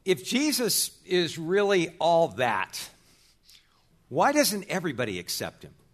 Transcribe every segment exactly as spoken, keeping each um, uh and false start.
If Jesus is really all that, why doesn't everybody accept him?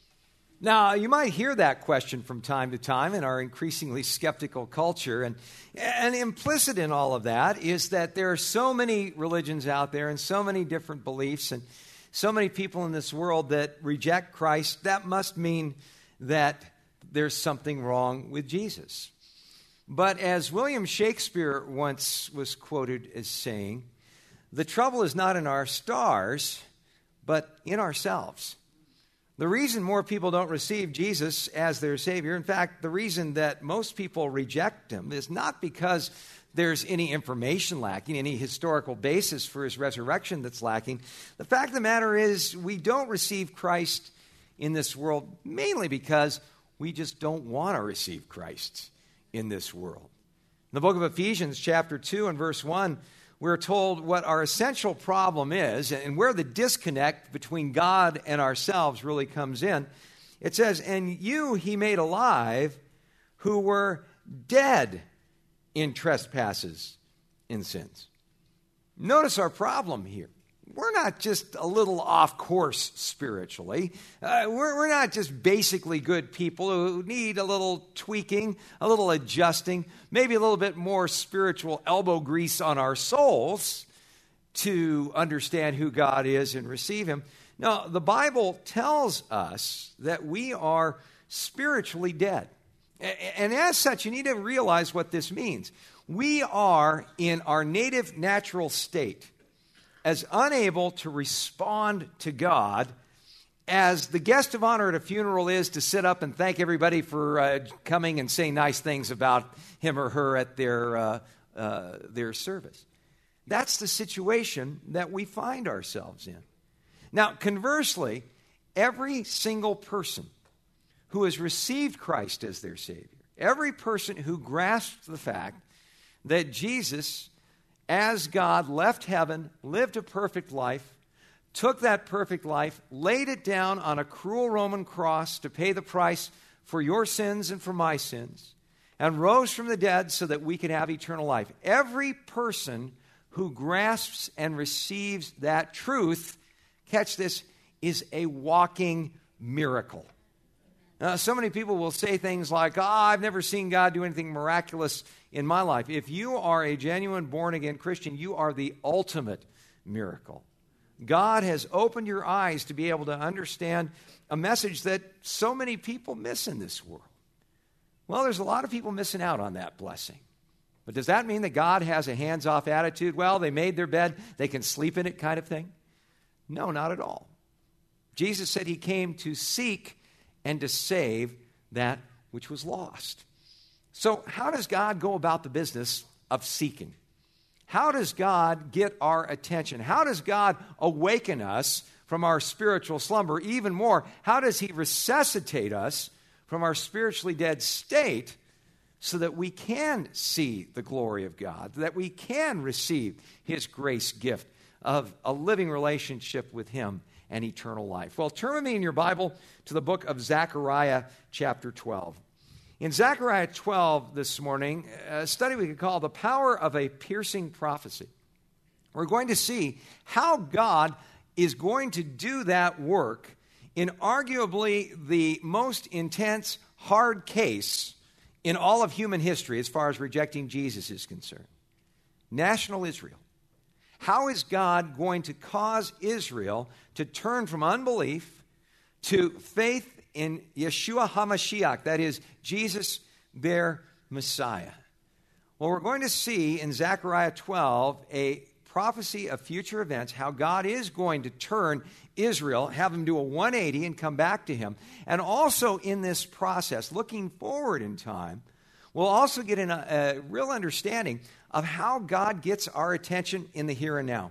Now, you might hear that question from time to time in our increasingly skeptical culture, and, and implicit in all of that is that there are so many religions out there and so many different beliefs and so many people in this world that reject Christ. That must mean that there's something wrong with Jesus. But as William Shakespeare once was quoted as saying, the trouble is not in our stars, but in ourselves. The reason more people don't receive Jesus as their Savior, in fact, the reason that most people reject him is not because there's any information lacking, any historical basis for his resurrection that's lacking. The fact of the matter is we don't receive Christ in this world mainly because we just don't want to receive Christ in this world. In the book of Ephesians, chapter two and verse one, we're told what our essential problem is and where the disconnect between God and ourselves really comes in. It says, and you he made alive who were dead in trespasses and sins. Notice our problem here. We're not just a little off course spiritually. Uh, we're, we're not just basically good people who need a little tweaking, a little adjusting, maybe a little bit more spiritual elbow grease on our souls to understand who God is and receive him. No, the Bible tells us that we are spiritually dead. And as such, you need to realize what this means. We are in our native natural state as unable to respond to God as the guest of honor at a funeral is to sit up and thank everybody for uh, coming and saying nice things about him or her at their, uh, uh, their service. That's the situation that we find ourselves in. Now, conversely, every single person who has received Christ as their Savior, every person who grasps the fact that Jesus, as God, left heaven, lived a perfect life, took that perfect life, laid it down on a cruel Roman cross to pay the price for your sins and for my sins, and rose from the dead so that we could have eternal life. Every person who grasps and receives that truth, catch this, is a walking miracle. Now, so many people will say things like, oh, I've never seen God do anything miraculous in my life. If you are a genuine born-again Christian, you are the ultimate miracle. God has opened your eyes to be able to understand a message that so many people miss in this world. Well, there's a lot of people missing out on that blessing. But does that mean that God has a hands-off attitude? Well, they made their bed, they can sleep in it kind of thing? No, not at all. Jesus said he came to seek and to save that which was lost. So how does God go about the business of seeking? How does God get our attention? How does God awaken us from our spiritual slumber? Even more, how does he resuscitate us from our spiritually dead state so that we can see the glory of God, that we can receive his grace gift of a living relationship with him and eternal life? Well, turn with me in your Bible to the book of Zechariah chapter twelve. In Zechariah twelve this morning, a study we could call The Power of a Piercing Prophecy. We're going to see how God is going to do that work in arguably the most intense, hard case in all of human history as far as rejecting Jesus is concerned. National Israel. How is God going to cause Israel to turn from unbelief to faith in Yeshua HaMashiach, that is, Jesus, their Messiah? Well, we're going to see in Zechariah twelve a prophecy of future events, how God is going to turn Israel, have them do a one eighty and come back to him. And also in this process, looking forward in time, we'll also get in a, a real understanding of how God gets our attention in the here and now.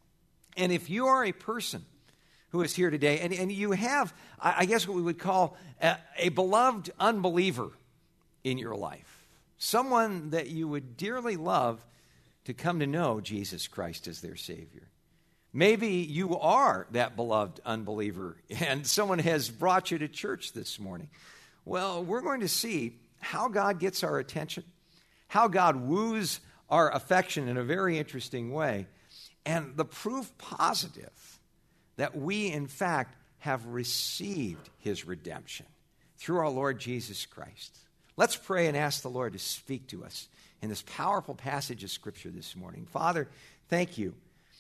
And if you are a person who is here today, and, and you have, I guess what we would call a, a beloved unbeliever in your life, someone that you would dearly love to come to know Jesus Christ as their Savior. Maybe you are that beloved unbeliever, and someone has brought you to church this morning. Well, we're going to see how God gets our attention, how God woos our affection in a very interesting way. And the proof positive that we, in fact, have received his redemption through our Lord Jesus Christ. Let's pray and ask the Lord to speak to us in this powerful passage of Scripture this morning. Father, thank you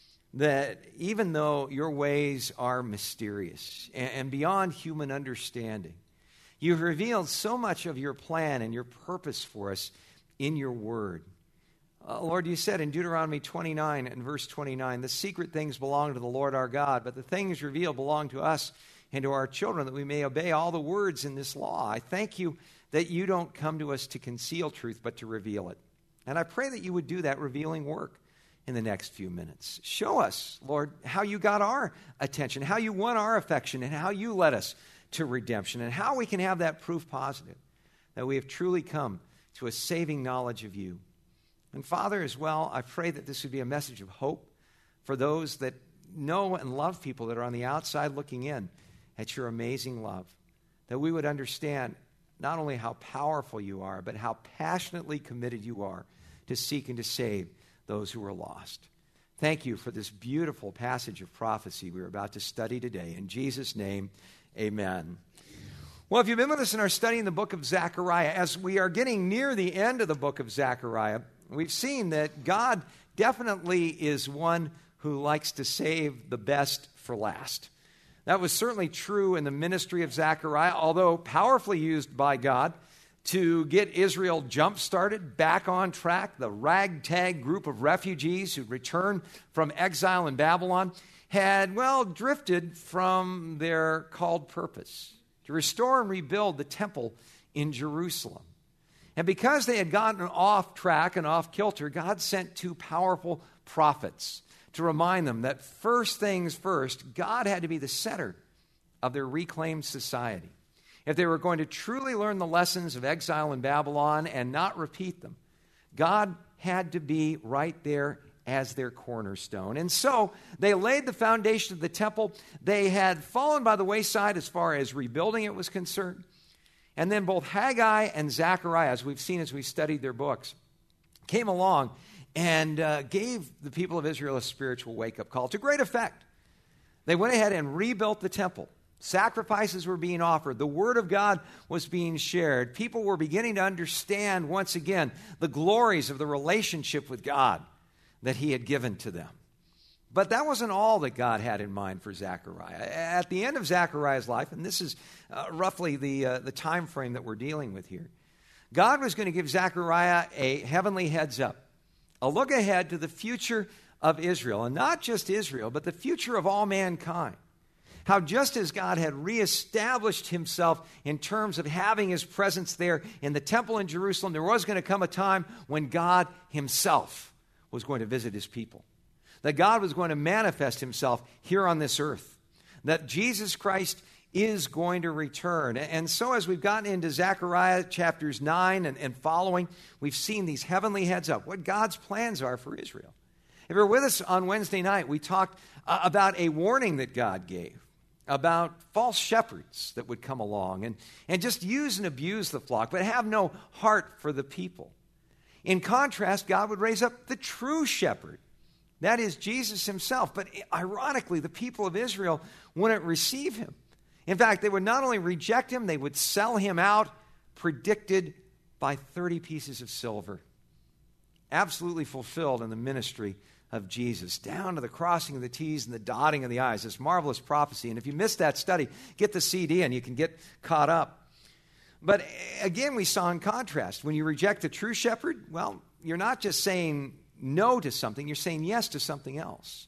that even though your ways are mysterious and beyond human understanding, you've revealed so much of your plan and your purpose for us in your word. Uh, Lord, you said in Deuteronomy twenty-nine and verse twenty-nine, the secret things belong to the Lord our God, but the things revealed belong to us and to our children, that we may obey all the words in this law. I thank you that you don't come to us to conceal truth, but to reveal it. And I pray that you would do that revealing work in the next few minutes. Show us, Lord, how you got our attention, how you won our affection, and how you led us to redemption, and how we can have that proof positive that we have truly come to a saving knowledge of you. And Father, as well, I pray that this would be a message of hope for those that know and love people that are on the outside looking in at your amazing love, that we would understand not only how powerful you are, but how passionately committed you are to seek and to save those who are lost. Thank you for this beautiful passage of prophecy we're about to study today. In Jesus' name, amen. Well, if you've been with us in our study in the book of Zechariah, as we are getting near the end of the book of Zechariah, we've seen that God definitely is one who likes to save the best for last. That was certainly true in the ministry of Zechariah, although powerfully used by God to get Israel jump-started, back on track. The ragtag group of refugees who returned from exile in Babylon had, well, drifted from their called purpose to restore and rebuild the temple in Jerusalem. And because they had gotten off track and off kilter, God sent two powerful prophets to remind them that first things first, God had to be the center of their reclaimed society. If they were going to truly learn the lessons of exile in Babylon and not repeat them, God had to be right there as their cornerstone. And so they laid the foundation of the temple. They had fallen by the wayside as far as rebuilding it was concerned. And then both Haggai and Zechariah, as we've seen as we studied their books, came along and uh, gave the people of Israel a spiritual wake-up call to great effect. They went ahead and rebuilt the temple. Sacrifices were being offered. The Word of God was being shared. People were beginning to understand once again the glories of the relationship with God that He had given to them. But that wasn't all that God had in mind for Zechariah. At the end of Zechariah's life, and this is uh, roughly the, uh, the time frame that we're dealing with here, God was going to give Zechariah a heavenly heads up, a look ahead to the future of Israel, and not just Israel, but the future of all mankind. How just as God had reestablished himself in terms of having his presence there in the temple in Jerusalem, there was going to come a time when God himself was going to visit his people. That God was going to manifest himself here on this earth. That Jesus Christ is going to return. And so as we've gotten into Zechariah chapters nine and, and following, we've seen these heavenly heads up, what God's plans are for Israel. If you're with us on Wednesday night, we talked uh, about a warning that God gave about false shepherds that would come along and, and just use and abuse the flock, but have no heart for the people. In contrast, God would raise up the true shepherd. That is Jesus himself. But ironically, the people of Israel wouldn't receive him. In fact, they would not only reject him, they would sell him out, predicted by thirty pieces of silver. Absolutely fulfilled in the ministry of Jesus, down to the crossing of the T's and the dotting of the I's, this marvelous prophecy. And if you missed that study, get the C D and you can get caught up. But again, we saw in contrast, when you reject the true shepherd, well, you're not just saying no to something, you're saying yes to something else.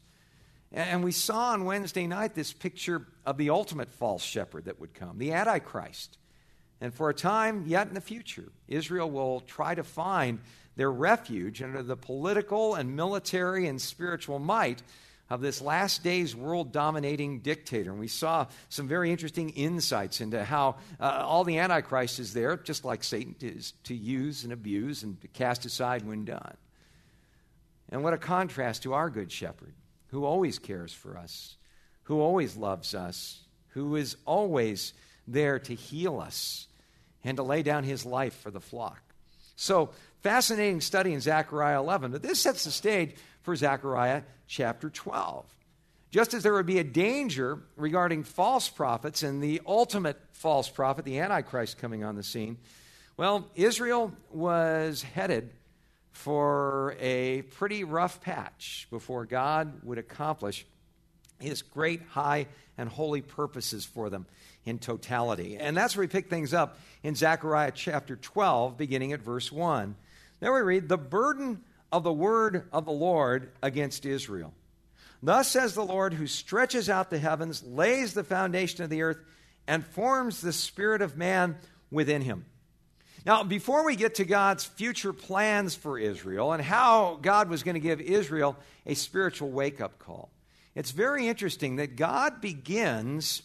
And we saw on Wednesday night this picture of the ultimate false shepherd that would come, the Antichrist. And for a time yet in the future, Israel will try to find their refuge under the political and military and spiritual might of this last days world-dominating dictator. And we saw some very interesting insights into how uh, all the Antichrist is there, just like Satan is, to use and abuse and to cast aside when done. And what a contrast to our good shepherd, who always cares for us, who always loves us, who is always there to heal us and to lay down his life for the flock. So Fascinating study in Zechariah eleven, but this sets the stage for Zechariah chapter twelve. Just as there would be a danger regarding false prophets and the ultimate false prophet, the Antichrist, coming on the scene, well, Israel was headed for a pretty rough patch before God would accomplish his great, high, and holy purposes for them in totality. And that's where we pick things up in Zechariah chapter twelve, beginning at verse one. There we read, "The burden of the word of the Lord against Israel. Thus says the Lord, who stretches out the heavens, lays the foundation of the earth, and forms the spirit of man within him." Now, before we get to God's future plans for Israel and how God was going to give Israel a spiritual wake-up call, it's very interesting that God begins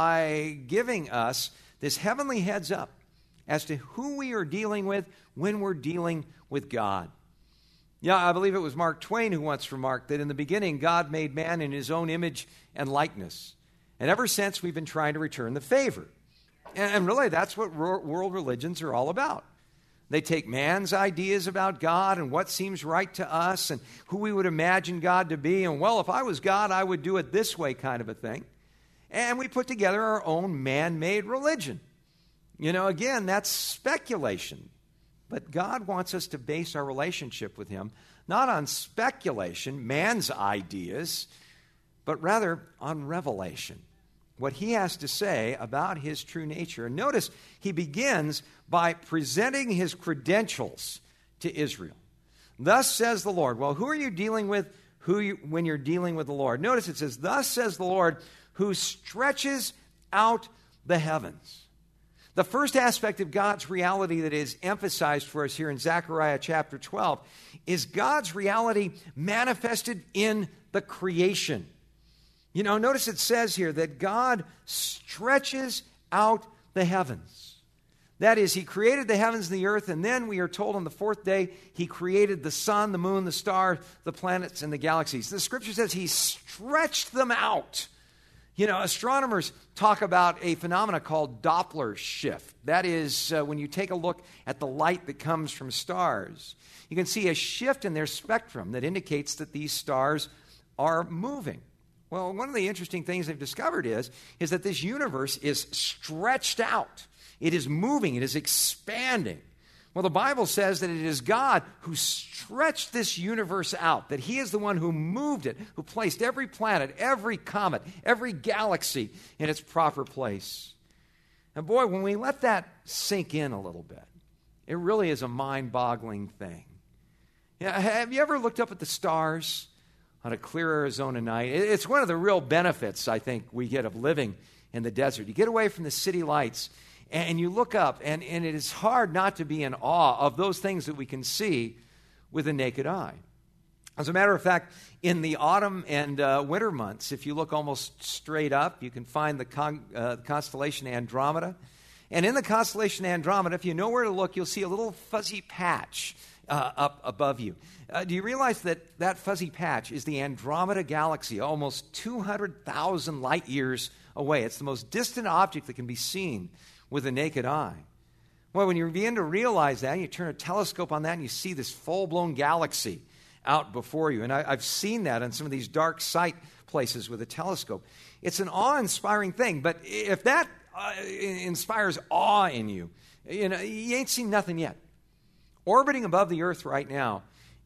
by giving us this heavenly heads up as to who we are dealing with when we're dealing with God. Yeah, I believe it was Mark Twain who once remarked that in the beginning, God made man in his own image and likeness. And ever since, we've been trying to return the favor. And really, that's what world religions are all about. They take man's ideas about God and what seems right to us and who we would imagine God to be. And, well, if I was God, I would do it this way kind of a thing. And we put together our own man-made religion. You know, again, that's speculation. But God wants us to base our relationship with him not on speculation, man's ideas, but rather on revelation, what he has to say about his true nature. And notice he begins by presenting his credentials to Israel. Thus says the Lord. Well, who are you dealing with who you, when you're dealing with the Lord? Notice it says, thus says the Lord, who stretches out the heavens. The first aspect of God's reality that is emphasized for us here in Zechariah chapter twelve is God's reality manifested in the creation. You know, notice it says here that God stretches out the heavens. That is, he created the heavens and the earth, and then we are told on the fourth day he created the sun, the moon, the stars, the planets, and the galaxies. The scripture says he stretched them out. You know, astronomers talk about a phenomena called Doppler shift. That is, uh, when you take a look at the light that comes from stars, you can see a shift in their spectrum that indicates that these stars are moving. Well, one of the interesting things they've discovered is, is that this universe is stretched out. It is moving. It is expanding. Well, the Bible says that it is God who stretched this universe out, that he is the one who moved it, who placed every planet, every comet, every galaxy in its proper place. And boy, when we let that sink in a little bit, it really is a mind-boggling thing. Yeah, have you ever looked up at the stars on a clear Arizona night? It's one of the real benefits, I think, we get of living in the desert. You get away from the city lights, and you look up, and, and it is hard not to be in awe of those things that we can see with the naked eye. As a matter of fact, in the autumn and uh, winter months, if you look almost straight up, you can find the con- uh, constellation Andromeda. And in the constellation Andromeda, if you know where to look, you'll see a little fuzzy patch uh, up above you. Uh, do you realize that that fuzzy patch is the Andromeda galaxy, almost two hundred thousand light years away? It's the most distant object that can be seen with the naked eye. Well, when you begin to realize that, you turn a telescope on that and you see this full-blown galaxy out before you. And I, I've seen that on some of these dark sight places with a telescope. It's an awe-inspiring thing, but if that uh, inspires awe in you, you know, you ain't seen nothing yet. Orbiting above the Earth right now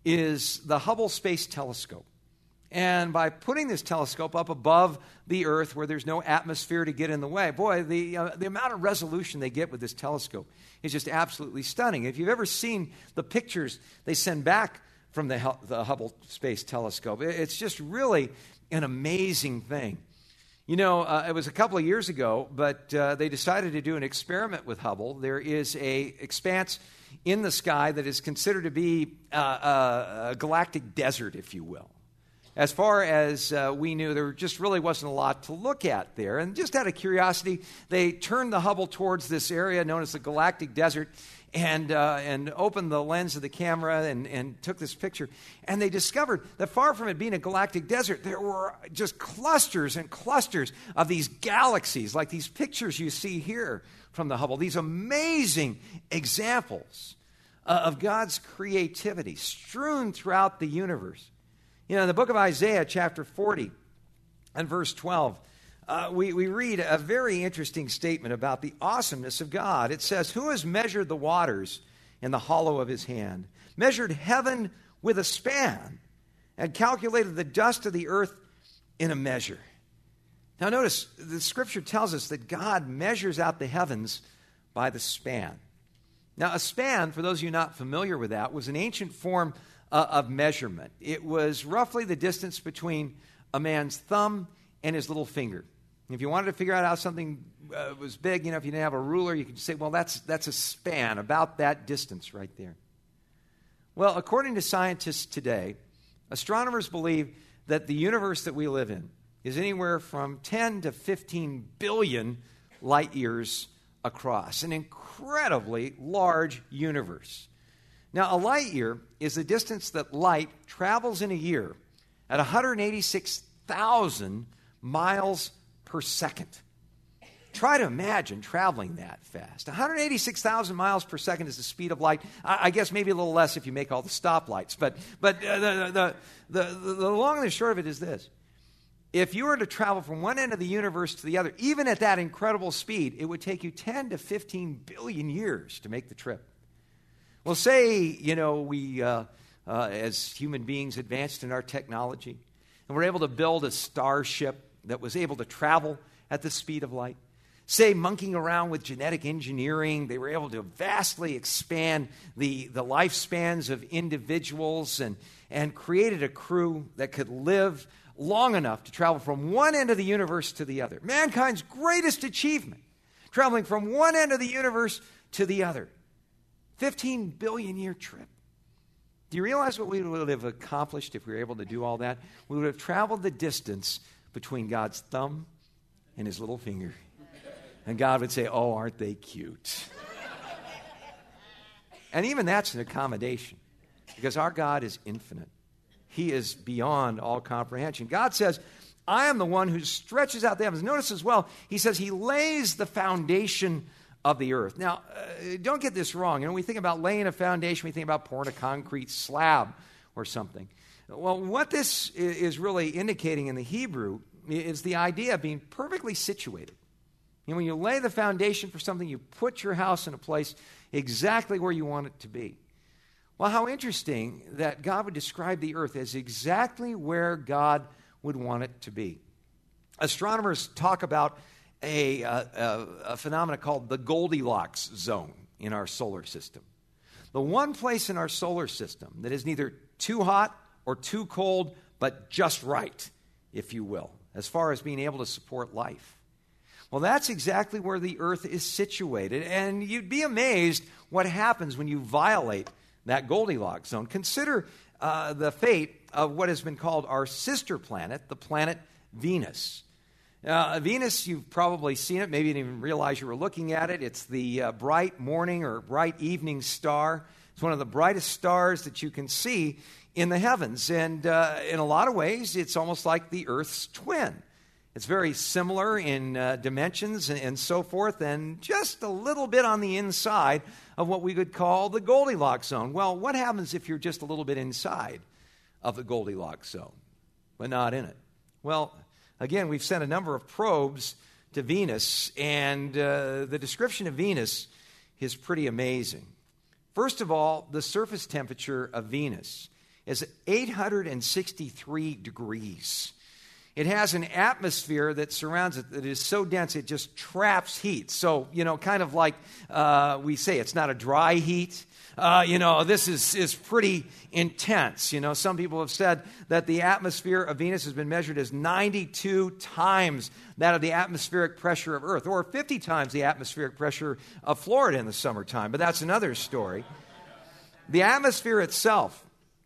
is the Hubble Space Telescope. And by putting this telescope up above the Earth where there's no atmosphere to get in the way, boy, the, uh, the amount of resolution they get with this telescope is just absolutely stunning. If you've ever seen the pictures they send back from the, the Hubble Space Telescope, it's just really an amazing thing. You know, uh, it was a couple of years ago, but uh, they decided to do an experiment with Hubble. There is a expanse in the sky that is considered to be uh, a, a galactic desert, if you will. As far as uh, we knew, there just really wasn't a lot to look at there. And just out of curiosity, they turned the Hubble towards this area known as the Galactic Desert and uh, and opened the lens of the camera and, and took this picture. And they discovered that far from it being a galactic desert, there were just clusters and clusters of these galaxies, like these pictures you see here from the Hubble, these amazing examples uh, of God's creativity strewn throughout the universe. You know, in the book of Isaiah, chapter forty and verse twelve, uh, we, we read a very interesting statement about the awesomeness of God. It says, "Who has measured the waters in the hollow of his hand, measured heaven with a span, and calculated the dust of the earth in a measure?" Now notice, the scripture tells us that God measures out the heavens by the span. Now a span, for those of you not familiar with that, was an ancient form uh, of measurement. It was roughly the distance between a man's thumb and his little finger. If you wanted to figure out how something uh, was big, you know, if you didn't have a ruler, you could say, well, that's that's a span, about that distance right there. Well, according to scientists today, astronomers believe that the universe that we live in is anywhere from ten to fifteen billion light years across, an incredibly large universe. Now, a light year is the distance that light travels in a year at one hundred eighty-six thousand miles per second. Try to imagine traveling that fast. one hundred eighty-six thousand miles per second is the speed of light. I, I guess maybe a little less if you make all the stoplights. But but uh, the, the, the, the, the long and the short of it is this. If you were to travel from one end of the universe to the other, even at that incredible speed, it would take you ten to fifteen billion years to make the trip. Well, say, you know, we, uh, uh, as human beings, advanced in our technology, and we're able to build a starship that was able to travel at the speed of light. Say, monkeying around with genetic engineering, they were able to vastly expand the, the lifespans of individuals and, and created a crew that could live long enough to travel from one end of the universe to the other. Mankind's greatest achievement, traveling from one end of the universe to the other. fifteen billion year trip. Do you realize what we would have accomplished if we were able to do all that? We would have traveled the distance between God's thumb and his little finger. And God would say, "Oh, aren't they cute?" And even that's an accommodation, because our God is infinite. He is beyond all comprehension. God says, "I am the one who stretches out the heavens." Notice as well, he says he lays the foundation of the earth. Now, uh, don't get this wrong. You know, we think about laying a foundation, we think about pouring a concrete slab or something. Well, what this is really indicating in the Hebrew is the idea of being perfectly situated. You know, when you lay the foundation for something, you put your house in a place exactly where you want it to be. Well, how interesting that God would describe the earth as exactly where God would want it to be. Astronomers talk about a, a, a, a phenomenon called the Goldilocks zone in our solar system. The one place in our solar system that is neither too hot or too cold, but just right, if you will, as far as being able to support life. Well, that's exactly where the earth is situated, and you'd be amazed what happens when you violate that Goldilocks zone. Consider uh, the fate of what has been called our sister planet, the planet Venus. Uh, Venus, you've probably seen it. Maybe you didn't even realize you were looking at it. It's the uh, bright morning or bright evening star. It's one of the brightest stars that you can see in the heavens. And uh, in a lot of ways, it's almost like the Earth's twin. It's very similar in uh, dimensions and, and so forth, and just a little bit on the inside of what we could call the Goldilocks zone. Well, what happens if you're just a little bit inside of the Goldilocks zone, but not in it? Well, again, we've sent a number of probes to Venus, and uh, the description of Venus is pretty amazing. First of all, the surface temperature of Venus is eight hundred sixty-three degrees. It has an atmosphere that surrounds it that is so dense it just traps heat. So, you know, kind of like uh, we say, it's not a dry heat. Uh, you know, this is, is pretty intense. You know, some people have said that the atmosphere of Venus has been measured as ninety-two times that of the atmospheric pressure of Earth, or fifty times the atmospheric pressure of Florida in the summertime. But that's another story. The atmosphere itself,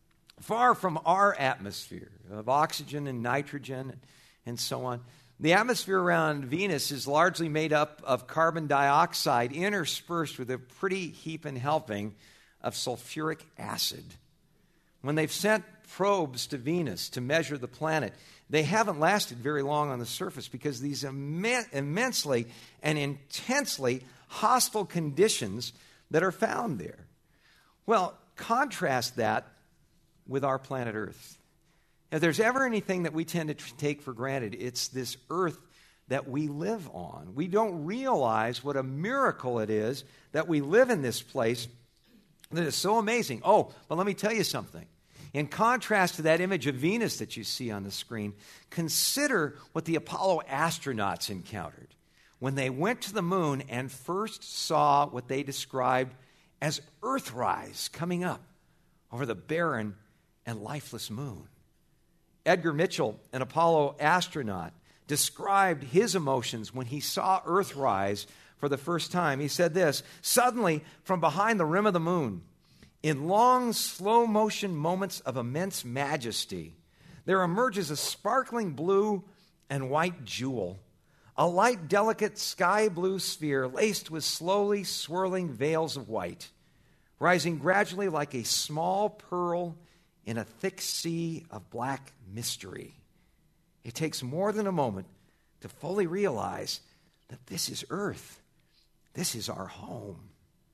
far from our atmosphere of oxygen and nitrogen and, and so on. The atmosphere around Venus is largely made up of carbon dioxide interspersed with a pretty heaping helping of sulfuric acid. When they've sent probes to Venus to measure the planet, they haven't lasted very long on the surface because these immen- immensely and intensely hostile conditions that are found there. Well, contrast that with our planet Earth. If there's ever anything that we tend to tr- take for granted, it's this earth that we live on. We don't realize what a miracle it is that we live in this place that is so amazing. Oh, but let me tell you something. In contrast to that image of Venus that you see on the screen, consider what the Apollo astronauts encountered when they went to the moon and first saw what they described as Earthrise coming up over the barren and lifeless moon. Edgar Mitchell, an Apollo astronaut, described his emotions when he saw Earthrise for the first time. He said this, "Suddenly, from behind the rim of the moon, in long, slow-motion moments of immense majesty, there emerges a sparkling blue and white jewel, a light, delicate sky-blue sphere laced with slowly swirling veils of white, rising gradually like a small pearl in a thick sea of black mystery. It takes more than a moment to fully realize that this is Earth. This is our home."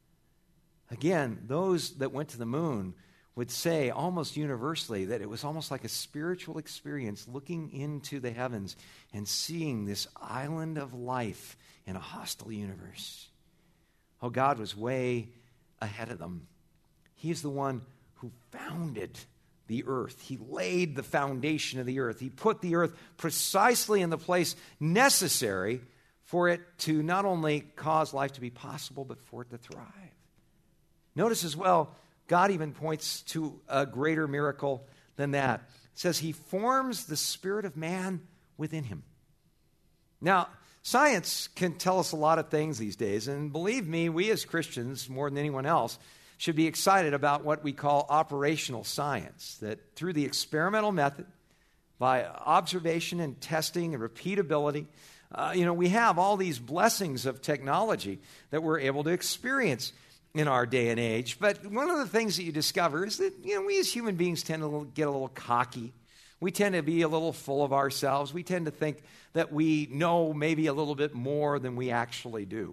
Again, those that went to the moon would say almost universally that it was almost like a spiritual experience looking into the heavens and seeing this island of life in a hostile universe. Oh, God was way ahead of them. He's the one who founded the earth. He laid the foundation of the earth. He put the earth precisely in the place necessary for it to not only cause life to be possible, but for it to thrive. Notice as well, God even points to a greater miracle than that. It says he forms the spirit of man within him. Now, science can tell us a lot of things these days, and believe me, we as Christians, more than anyone else, should be excited about what we call operational science, that through the experimental method, by observation and testing and repeatability, uh, you know, we have all these blessings of technology that we're able to experience in our day and age. But one of the things that you discover is that, you know, we as human beings tend to get a little cocky. We tend to be a little full of ourselves. We tend to think that we know maybe a little bit more than we actually do.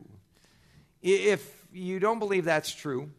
If you don't believe that's true,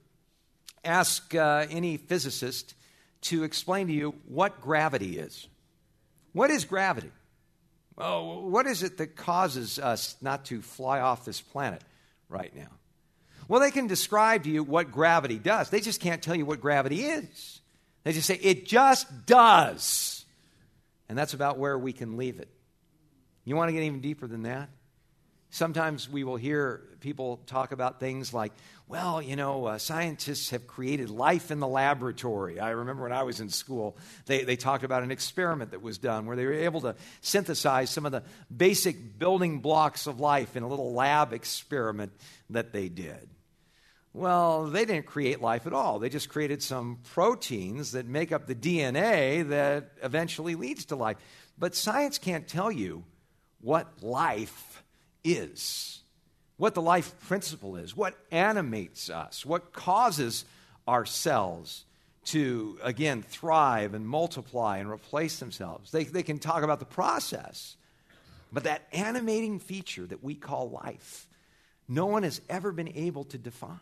ask uh, any physicist to explain to you what gravity is. What is gravity? Well, what is it that causes us not to fly off this planet right now? Well, they can describe to you what gravity does. They just can't tell you what gravity is. They just say, it just does. And that's about where we can leave it. You want to get even deeper than that? Sometimes we will hear people talk about things like, well, you know, uh, scientists have created life in the laboratory. I remember when I was in school, they, they talked about an experiment that was done where they were able to synthesize some of the basic building blocks of life in a little lab experiment that they did. Well, they didn't create life at all. They just created some proteins that make up the D N A that eventually leads to life. But science can't tell you what life is, what the life principle is, what animates us, what causes our cells to, again, thrive and multiply and replace themselves. They, they can talk about the process, but that animating feature that we call life, no one has ever been able to define,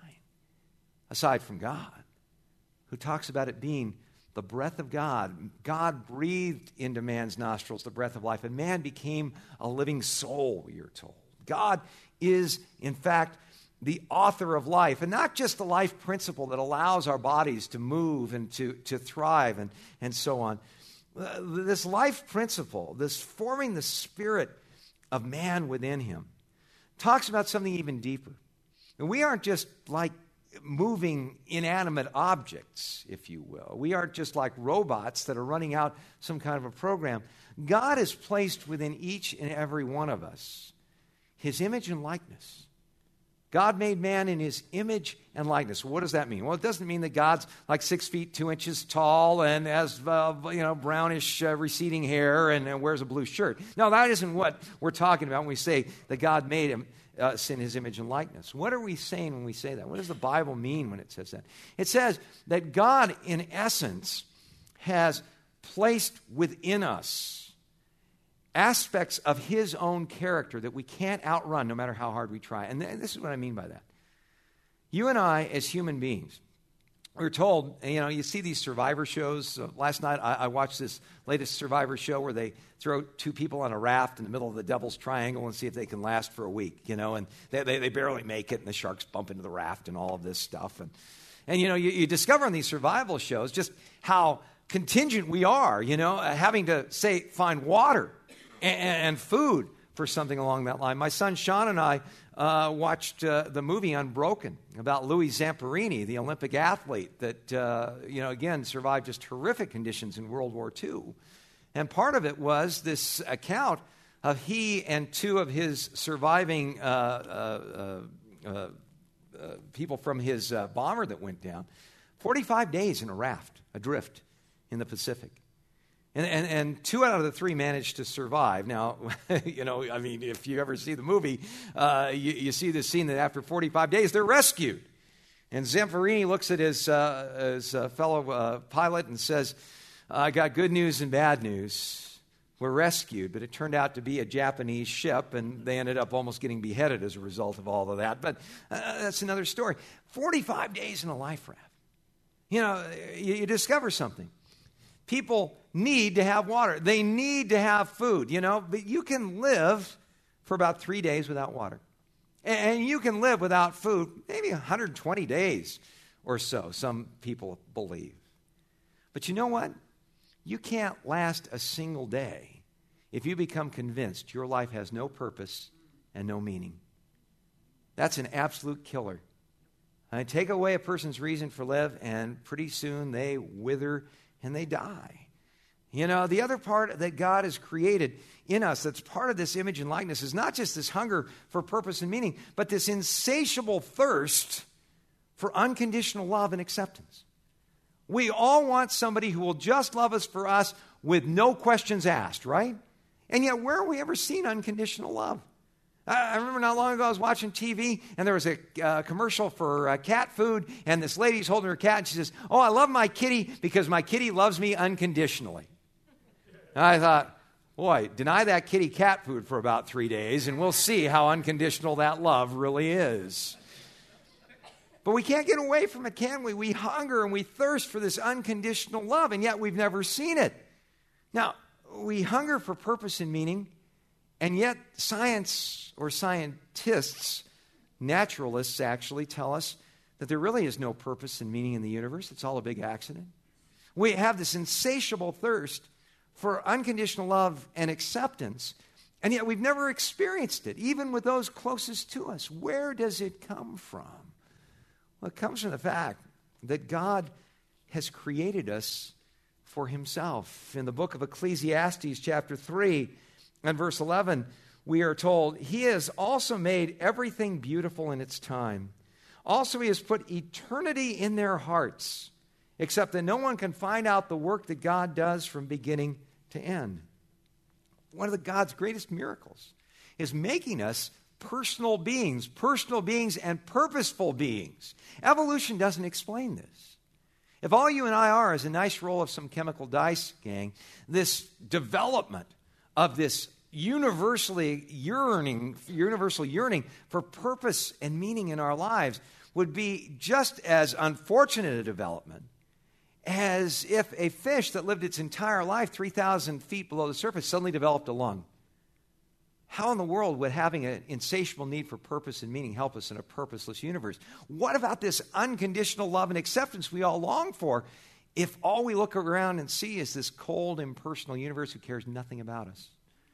aside from God, who talks about it being the breath of God. God breathed into man's nostrils the breath of life, and man became a living soul, we are told. God is, in fact, the author of life, and not just the life principle that allows our bodies to move and to, to thrive and, and so on. Uh, this life principle, this forming the spirit of man within him, talks about something even deeper. And we aren't just like moving inanimate objects, if you will. We aren't just like robots that are running out some kind of a program. God has placed within each and every one of us his image and likeness. God made man in his image and likeness. What does that mean? Well, it doesn't mean that God's like six feet, two inches tall and has, uh, you know, brownish uh, receding hair and, and wears a blue shirt. No, that isn't what we're talking about when we say that God made him us in his image and likeness. What are we saying when we say that? What does the Bible mean when it says that? It says that God, in essence, has placed within us aspects of his own character that we can't outrun no matter how hard we try. And th- this is what I mean by that. You and I, as human beings, we're told, you know, you see these Survivor shows. Uh, last night I, I watched this latest Survivor show where they throw two people on a raft in the middle of the Devil's Triangle and see if they can last for a week, you know, and they, they, they barely make it, and the sharks bump into the raft and all of this stuff. And, and you know, you, you discover on these survival shows just how contingent we are, you know, uh, having to, say, find water and, and food for something along that line. My son Sean and I uh, watched uh, the movie Unbroken about Louis Zamperini, the Olympic athlete that, uh, you know, again, survived just horrific conditions in World War Two. And part of it was this account of he and two of his surviving uh, uh, uh, uh, uh, people from his uh, bomber that went down, forty-five days in a raft, adrift in the Pacific. And, and, and two out of the three managed to survive. Now, you know, I mean, if you ever see the movie, uh, you, you see this scene that after forty-five days, they're rescued. And Zamperini looks at his, uh, his uh, fellow uh, pilot and says, I got good news and bad news. We're rescued, but it turned out to be a Japanese ship, and they ended up almost getting beheaded as a result of all of that. But uh, that's another story. forty-five days in a life raft. You know, you, you discover something. People need to have water. They need to have food, you know, but you can live for about three days without water. And you can live without food maybe one hundred twenty days or so, some people believe. But you know what? You can't last a single day if you become convinced your life has no purpose and no meaning. That's an absolute killer. I mean, take away a person's reason for life, and pretty soon they wither and they die. You know, the other part that God has created in us that's part of this image and likeness is not just this hunger for purpose and meaning, but this insatiable thirst for unconditional love and acceptance. We all want somebody who will just love us for us with no questions asked, right? And yet, where have we ever seen unconditional love? I remember not long ago I was watching T V, and there was a uh, commercial for uh, cat food, and this lady's holding her cat, and she says, oh, I love my kitty because my kitty loves me unconditionally. And I thought, boy, deny that kitty cat food for about three days, and we'll see how unconditional that love really is. But we can't get away from it, can we? We hunger and we thirst for this unconditional love, and yet we've never seen it. Now, we hunger for purpose and meaning, and yet science or scientists, naturalists actually tell us that there really is no purpose and meaning in the universe. It's all a big accident. We have this insatiable thirst for unconditional love and acceptance, and yet we've never experienced it, even with those closest to us. Where does it come from? Well, it comes from the fact that God has created us for himself. In the book of Ecclesiastes, chapter three, and verse eleven, we are told, he has also made everything beautiful in its time. Also, he has put eternity in their hearts, except that no one can find out the work that God does from beginning to end. One of the God's greatest miracles is making us personal beings, personal beings and purposeful beings. Evolution doesn't explain this. If all you and I are is a nice roll of some chemical dice, gang, this development of this universally yearning, universal yearning for purpose and meaning in our lives would be just as unfortunate a development as if a fish that lived its entire life three thousand feet below the surface suddenly developed a lung. How in the world would having an insatiable need for purpose and meaning help us in a purposeless universe? What about this unconditional love and acceptance we all long for if all we look around and see is this cold, impersonal universe who cares nothing about us?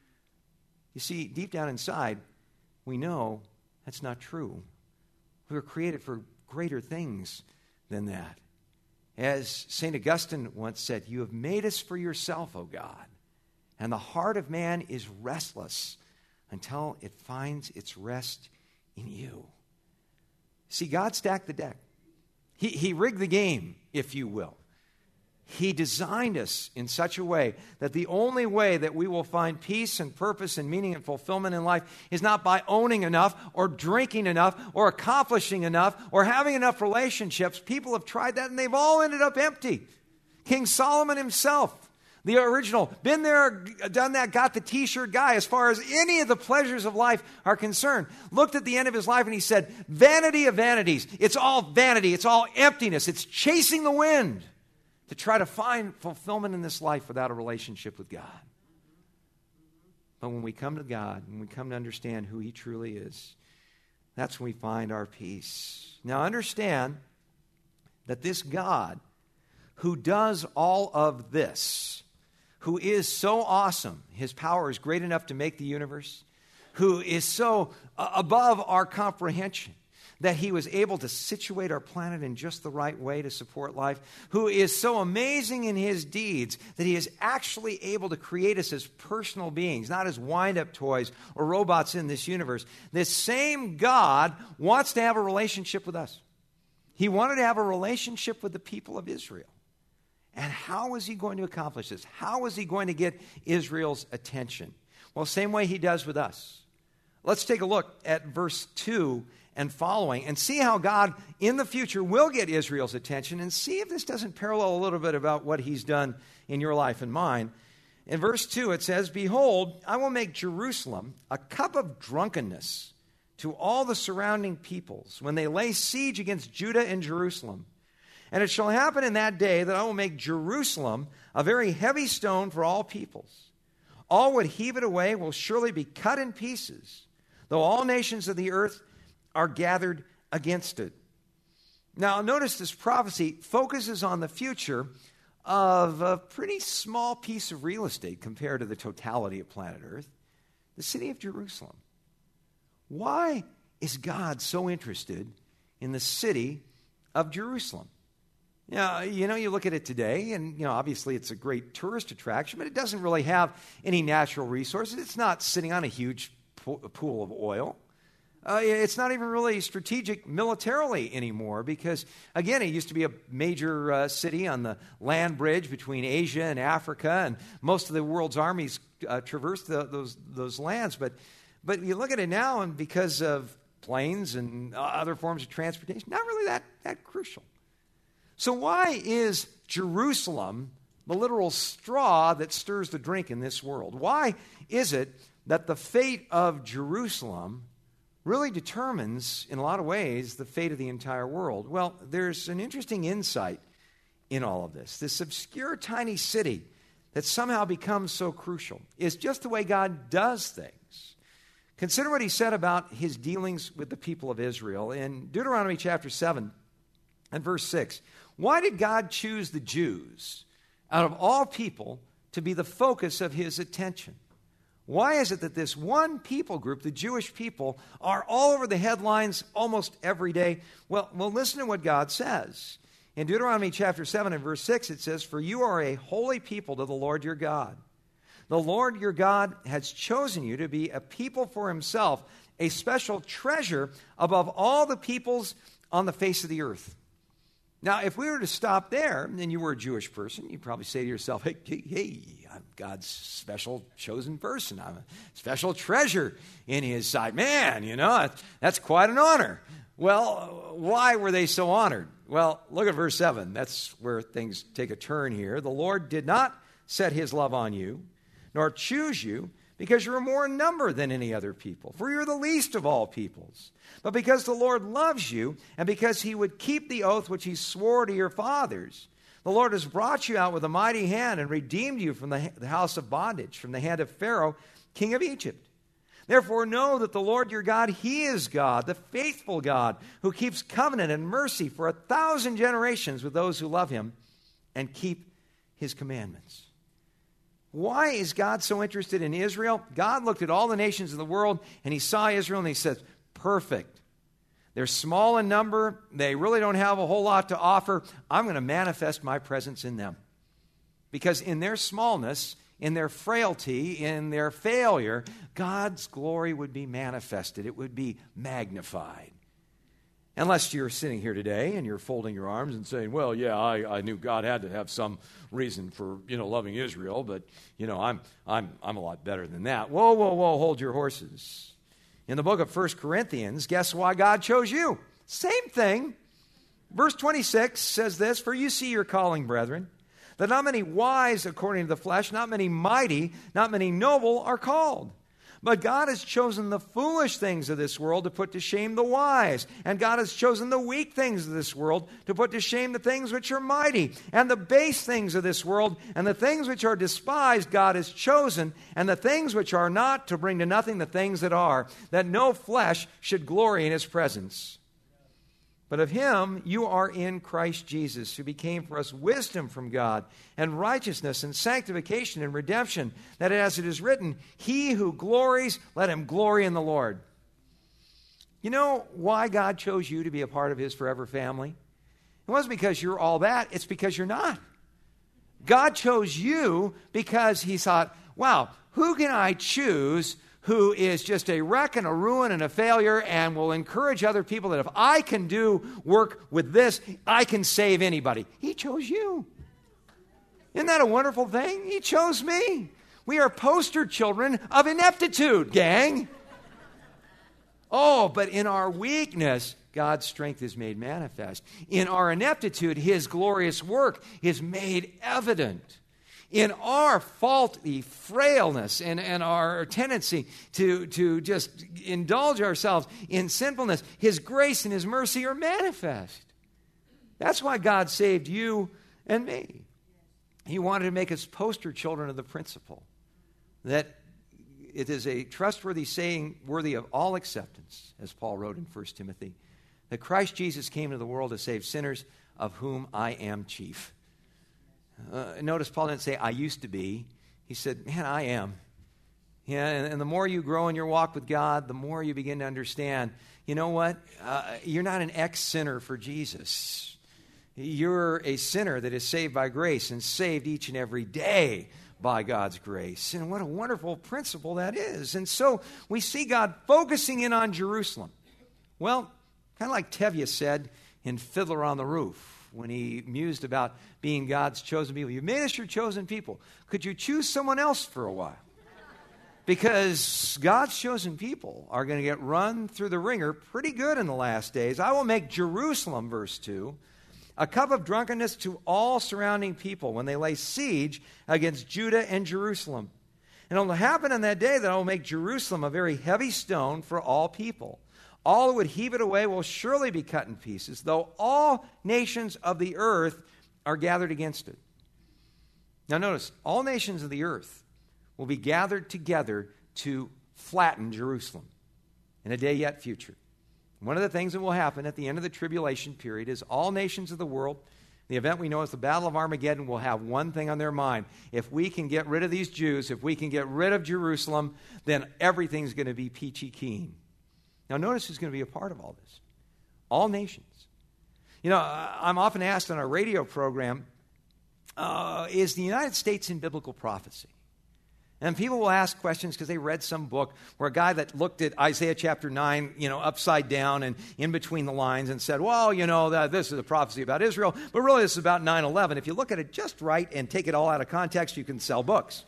You see, deep down inside, we know that's not true. We were created for greater things than that. As Saint Augustine once said, you have made us for yourself, O God, and the heart of man is restless until it finds its rest in you. See, God stacked the deck. He, he rigged the game, if you will. He designed us in such a way that the only way that we will find peace and purpose and meaning and fulfillment in life is not by owning enough or drinking enough or accomplishing enough or having enough relationships. People have tried that and they've all ended up empty. King Solomon himself, The original, been there, done that, got the t-shirt guy, as far as any of the pleasures of life are concerned, looked at the end of his life and he said, vanity of vanities. It's all vanity. It's all emptiness. It's chasing the wind to try to find fulfillment in this life without a relationship with God. But when we come to God, when we come to understand who he truly is, that's when we find our peace. Now understand that this God who does all of this, who is so awesome, his power is great enough to make the universe, who is so uh, above our comprehension that he was able to situate our planet in just the right way to support life, who is so amazing in his deeds that he is actually able to create us as personal beings, not as wind-up toys or robots in this universe. This same God wants to have a relationship with us. He wanted to have a relationship with the people of Israel. And how is he going to accomplish this? How is he going to get Israel's attention? Well, same way he does with us. Let's take a look at verse two and following and see how God in the future will get Israel's attention, and see if this doesn't parallel a little bit about what he's done in your life and mine. In verse two it says, "Behold, I will make Jerusalem a cup of drunkenness to all the surrounding peoples when they lay siege against Judah and Jerusalem. And it shall happen in that day that I will make Jerusalem a very heavy stone for all peoples. All would heave it away will surely be cut in pieces, though all nations of the earth are gathered against it." Now, notice this prophecy focuses on the future of a pretty small piece of real estate compared to the totality of planet Earth, the city of Jerusalem. Why is God so interested in the city of Jerusalem? Now, you know, you look at it today, and, you know, obviously it's a great tourist attraction, but it doesn't really have any natural resources. It's not sitting on a huge pool of oil. Uh, it's not even really strategic militarily anymore because, again, it used to be a major uh, city on the land bridge between Asia and Africa, and most of the world's armies uh, traversed the, those those lands. But, but you look at it now, and because of planes and other forms of transportation, not really that, that crucial. So why is Jerusalem the literal straw that stirs the drink in this world? Why is it that the fate of Jerusalem really determines, in a lot of ways, the fate of the entire world? Well, there's an interesting insight in all of this. This obscure, tiny city that somehow becomes so crucial is just the way God does things. Consider what he said about his dealings with the people of Israel in Deuteronomy chapter seven and verse six. Why did God choose the Jews out of all people to be the focus of his attention? Why is it that this one people group, the Jewish people, are all over the headlines almost every day? Well, well, listen to what God says. In Deuteronomy chapter seven and verse six, it says, "For you are a holy people to the Lord your God. The Lord your God has chosen you to be a people for himself, a special treasure above all the peoples on the face of the earth." Now, if we were to stop there, and you were a Jewish person, you'd probably say to yourself, hey, hey, hey, I'm God's special chosen person. I'm a special treasure in his sight. Man, you know, that's quite an honor. Well, why were they so honored? Well, look at verse seven. That's where things take a turn here. "The Lord did not set his love on you, nor choose you, because you are more in number than any other people, for you are the least of all peoples. But because the Lord loves you, and because he would keep the oath which he swore to your fathers, the Lord has brought you out with a mighty hand and redeemed you from the house of bondage, from the hand of Pharaoh, king of Egypt. Therefore know that the Lord your God, he is God, the faithful God, who keeps covenant and mercy for a thousand generations with those who love him and keep his commandments." Why is God so interested in Israel? God looked at all the nations of the world, and he saw Israel, and he says, perfect. They're small in number. They really don't have a whole lot to offer. I'm going to manifest my presence in them. Because in their smallness, in their frailty, in their failure, God's glory would be manifested. It would be magnified. Unless you're sitting here today and you're folding your arms and saying, well, yeah, I, I knew God had to have some reason for, you know, loving Israel, but, you know, I'm, I'm, I'm a lot better than that. Whoa, whoa, whoa, hold your horses. In the book of First Corinthians, guess why God chose you? Same thing. Verse twenty-six says this, "For you see your calling, brethren, that not many wise according to the flesh, not many mighty, not many noble are called. But God has chosen the foolish things of this world to put to shame the wise. And God has chosen the weak things of this world to put to shame the things which are mighty. And the base things of this world and the things which are despised God has chosen. And the things which are not to bring to nothing the things that are, that no flesh should glory in his presence. But of him you are in Christ Jesus, who became for us wisdom from God, and righteousness, and sanctification, and redemption, that as it is written, he who glories, let him glory in the Lord. You know why God chose you to be a part of his forever family? It wasn't because you're all that, it's because you're not. God chose you because he thought, wow, who can I choose who is just a wreck and a ruin and a failure and will encourage other people that if I can do work with this, I can save anybody. He chose you. Isn't that a wonderful thing? He chose me. We are poster children of ineptitude, gang. Oh, but in our weakness, God's strength is made manifest. In our ineptitude, his glorious work is made evident. In our faulty frailness and, and our tendency to, to just indulge ourselves in sinfulness, his grace and his mercy are manifest. That's why God saved you and me. He wanted to make us poster children of the principle that it is a trustworthy saying worthy of all acceptance, as Paul wrote in First Timothy, that Christ Jesus came into the world to save sinners, of whom I am chief. Uh, notice Paul didn't say, I used to be. He said, man, I am. Yeah, and, and the more you grow in your walk with God, the more you begin to understand, you know what? Uh, you're not an ex-sinner for Jesus. You're a sinner that is saved by grace and saved each and every day by God's grace. And what a wonderful principle that is. And so we see God focusing in on Jerusalem. Well, kind of like Tevye said in Fiddler on the Roof, when he mused about being God's chosen people. You made us your chosen people. Could you choose someone else for a while? Because God's chosen people are going to get run through the ringer pretty good in the last days. I will make Jerusalem, verse two, a cup of drunkenness to all surrounding people when they lay siege against Judah and Jerusalem. And it will happen on that day that I will make Jerusalem a very heavy stone for all people. All who would heave it away will surely be cut in pieces, though all nations of the earth are gathered against it. Now notice, all nations of the earth will be gathered together to flatten Jerusalem in a day yet future. One of the things that will happen at the end of the tribulation period is all nations of the world, the event we know as the Battle of Armageddon, will have one thing on their mind. If we can get rid of these Jews, if we can get rid of Jerusalem, then everything's going to be peachy keen. Now, notice who's going to be a part of all this. All nations. You know, I'm often asked on our radio program, uh, is the United States in biblical prophecy? And people will ask questions because they read some book where a guy that looked at Isaiah chapter nine, you know, upside down and in between the lines and said, well, you know, that this is a prophecy about Israel, but really this is about nine eleven. If you look at it just right and take it all out of context, you can sell books.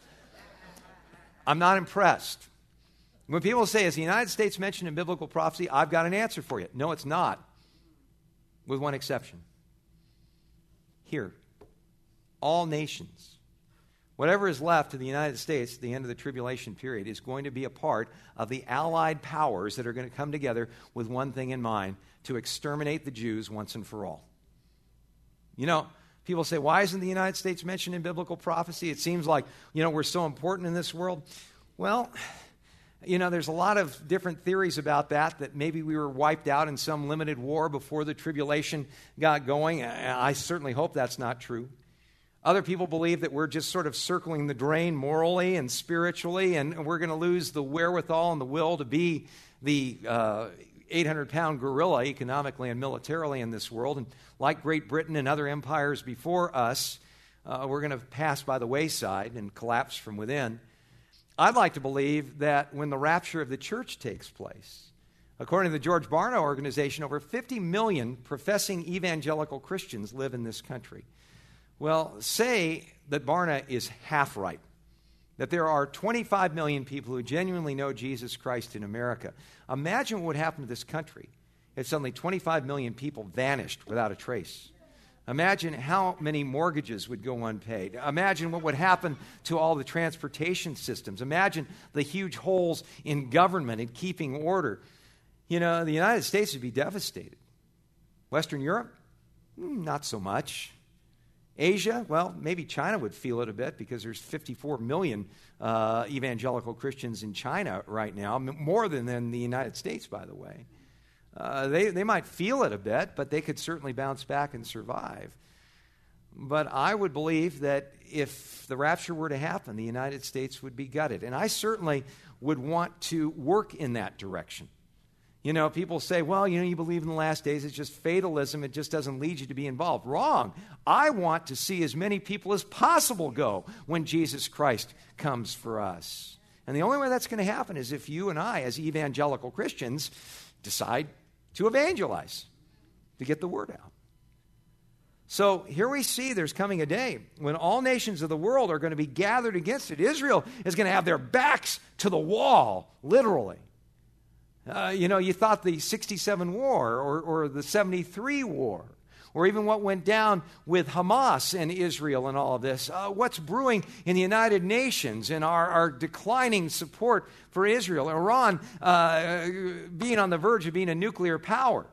I'm not impressed. When people say, is the United States mentioned in biblical prophecy? I've got an answer for you. No, it's not. With one exception. Here, all nations, whatever is left of the United States at the end of the tribulation period is going to be a part of the allied powers that are going to come together with one thing in mind, to exterminate the Jews once and for all. You know, people say, why isn't the United States mentioned in biblical prophecy? It seems like, you know, we're so important in this world. Well, you know, there's a lot of different theories about that, that maybe we were wiped out in some limited war before the tribulation got going. I certainly hope that's not true. Other people believe that we're just sort of circling the drain morally and spiritually, and we're going to lose the wherewithal and the will to be the uh, eight hundred pound gorilla economically and militarily in this world. And like Great Britain and other empires before us, uh, we're going to pass by the wayside and collapse from within. I'd like to believe that when the rapture of the church takes place, according to the George Barna Organization, over fifty million professing evangelical Christians live in this country. Well, say that Barna is half right, that there are twenty-five million people who genuinely know Jesus Christ in America. Imagine what would happen to this country if suddenly twenty-five million people vanished without a trace. Imagine how many mortgages would go unpaid. Imagine what would happen to all the transportation systems. Imagine the huge holes in government in keeping order. You know, the United States would be devastated. Western Europe? Not so much. Asia? Well, maybe China would feel it a bit because there's fifty-four million uh, evangelical Christians in China right now, more than in the United States, by the way. Uh, they, they might feel it a bit, but they could certainly bounce back and survive. But I would believe that if the rapture were to happen, the United States would be gutted. And I certainly would want to work in that direction. You know, people say, well, you know, you believe in the last days, it's just fatalism, it just doesn't lead you to be involved. Wrong. I want to see as many people as possible go when Jesus Christ comes for us. And the only way that's going to happen is if you and I, as evangelical Christians, decide to evangelize, to get the word out. So here we see there's coming a day when all nations of the world are going to be gathered against it. Israel is going to have their backs to the wall, literally. Uh, you know, you thought the sixty-seven war or, or the seventy-three war, or even what went down with Hamas and Israel and all of this. Uh, what's brewing in the United Nations and our, our declining support for Israel. Iran uh, being on the verge of being a nuclear power.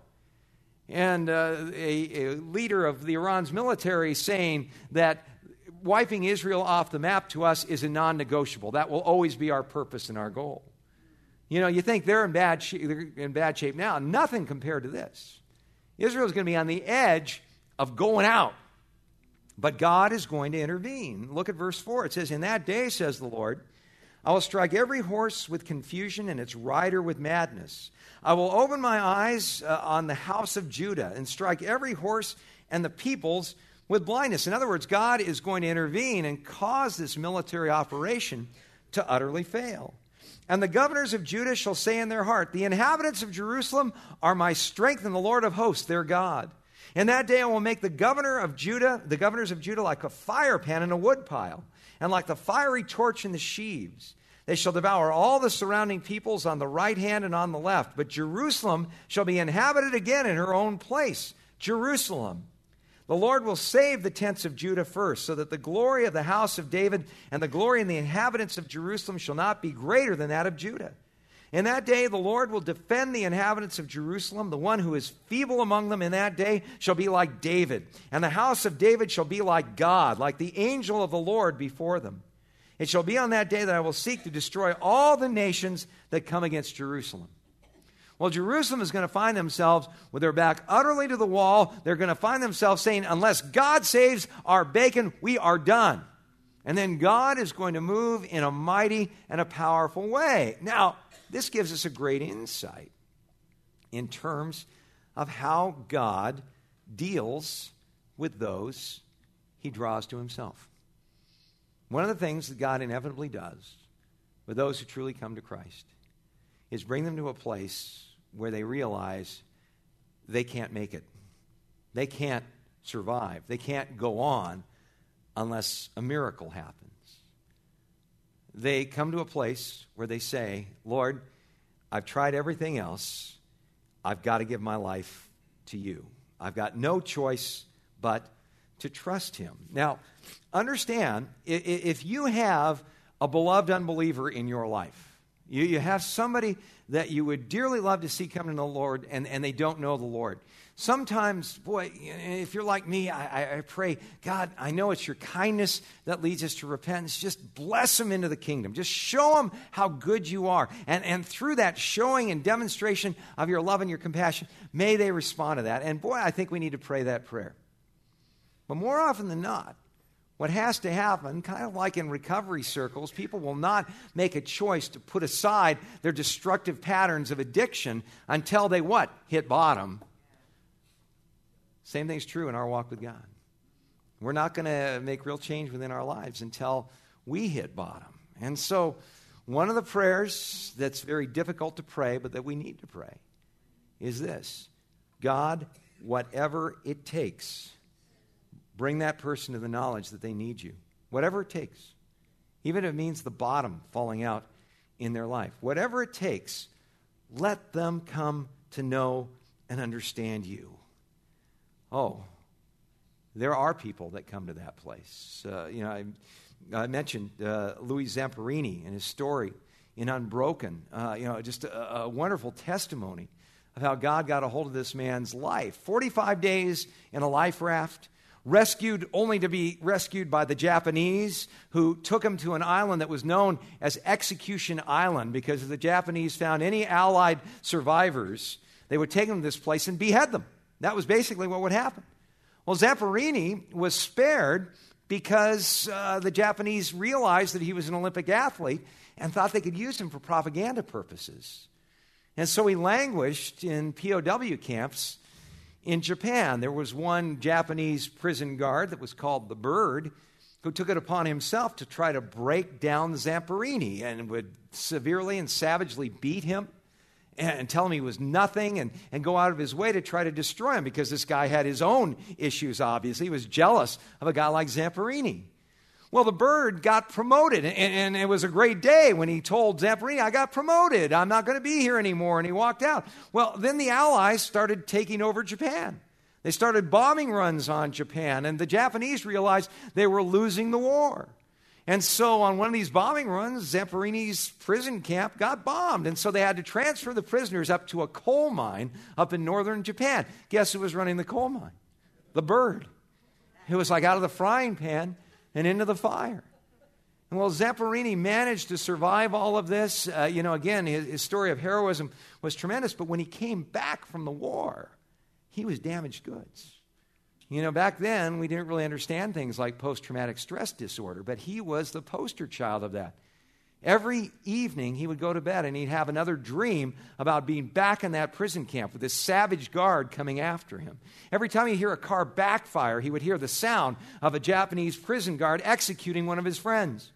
And uh, a, a leader of the Iran's military saying that wiping Israel off the map to us is a non-negotiable. That will always be our purpose and our goal. You know, you think they're in bad, sh- they're in bad shape now. Nothing compared to this. Israel's going to be on the edge of going out. But God is going to intervene. Look at verse four. It says, in that day, says the Lord, I will strike every horse with confusion and its rider with madness. I will open my eyes uh, on the house of Judah and strike every horse and the peoples with blindness. In other words, God is going to intervene and cause this military operation to utterly fail. And the governors of Judah shall say in their heart, the inhabitants of Jerusalem are my strength, and the Lord of hosts, their God. In that day I will make the governor of Judah, the governors of Judah, like a fire pan in a wood pile, and like the fiery torch in the sheaves. They shall devour all the surrounding peoples on the right hand and on the left. But Jerusalem shall be inhabited again in her own place. Jerusalem. The Lord will save the tents of Judah first, so that the glory of the house of David and the glory in the inhabitants of Jerusalem shall not be greater than that of Judah. In that day the Lord will defend the inhabitants of Jerusalem. The one who is feeble among them in that day shall be like David, and the house of David shall be like God, like the angel of the Lord before them. It shall be on that day that I will seek to destroy all the nations that come against Jerusalem. Well, Jerusalem is going to find themselves with their back utterly to the wall. They're going to find themselves saying, unless God saves our bacon, we are done. And then God is going to move in a mighty and a powerful way. Now, this gives us a great insight in terms of how God deals with those he draws to himself. One of the things that God inevitably does with those who truly come to Christ is bring them to a place where they realize they can't make it. They can't survive. They can't go on unless a miracle happens. They come to a place where they say, Lord, I've tried everything else. I've got to give my life to you. I've got no choice but to trust him. Now, understand, if you have a beloved unbeliever in your life, you, you have somebody that you would dearly love to see come to know the Lord, and, and they don't know the Lord. Sometimes, boy, if you're like me, I, I pray, God, I know it's your kindness that leads us to repentance. Just bless them into the kingdom. Just show them how good you are. And, and through that showing and demonstration of your love and your compassion, may they respond to that. And boy, I think we need to pray that prayer. But more often than not, what has to happen, kind of like in recovery circles, people will not make a choice to put aside their destructive patterns of addiction until they what? Hit bottom. Same thing's true in our walk with God. We're not going to make real change within our lives until we hit bottom. And so one of the prayers that's very difficult to pray, but that we need to pray, is this: God, whatever it takes, bring that person to the knowledge that they need you. Whatever it takes. Even if it means the bottom falling out in their life. Whatever it takes, let them come to know and understand you. Oh, there are people that come to that place. Uh, you know, I, I mentioned uh, Louis Zamperini and his story in Unbroken. Uh, you know, just a, a wonderful testimony of how God got a hold of this man's life. forty-five days in a life raft, rescued only to be rescued by the Japanese, who took him to an island that was known as Execution Island, because if the Japanese found any Allied survivors, they would take them to this place and behead them. That was basically what would happen. Well, Zamperini was spared because uh, the Japanese realized that he was an Olympic athlete and thought they could use him for propaganda purposes. And so he languished in P O W camps in Japan. There was one Japanese prison guard that was called the Bird, who took it upon himself to try to break down Zamperini and would severely and savagely beat him and tell him he was nothing, and, and go out of his way to try to destroy him, because this guy had his own issues, obviously. He was jealous of a guy like Zamperini. Well, the Bird got promoted, and, and it was a great day when he told Zamperini, I got promoted, I'm not going to be here anymore, and he walked out. Well, then the Allies started taking over Japan. They started bombing runs on Japan, and the Japanese realized they were losing the war. And so on one of these bombing runs, Zamperini's prison camp got bombed. And so they had to transfer the prisoners up to a coal mine up in northern Japan. Guess who was running the coal mine? The Bird. It was like out of the frying pan and into the fire. And well, Zamperini managed to survive all of this. Uh, you know, again, his, his story of heroism was tremendous. But when he came back from the war, he was damaged goods. You know, back then, we didn't really understand things like post-traumatic stress disorder, but he was the poster child of that. Every evening, he would go to bed and he'd have another dream about being back in that prison camp with this savage guard coming after him. Every time he'd hear a car backfire, he would hear the sound of a Japanese prison guard executing one of his friends.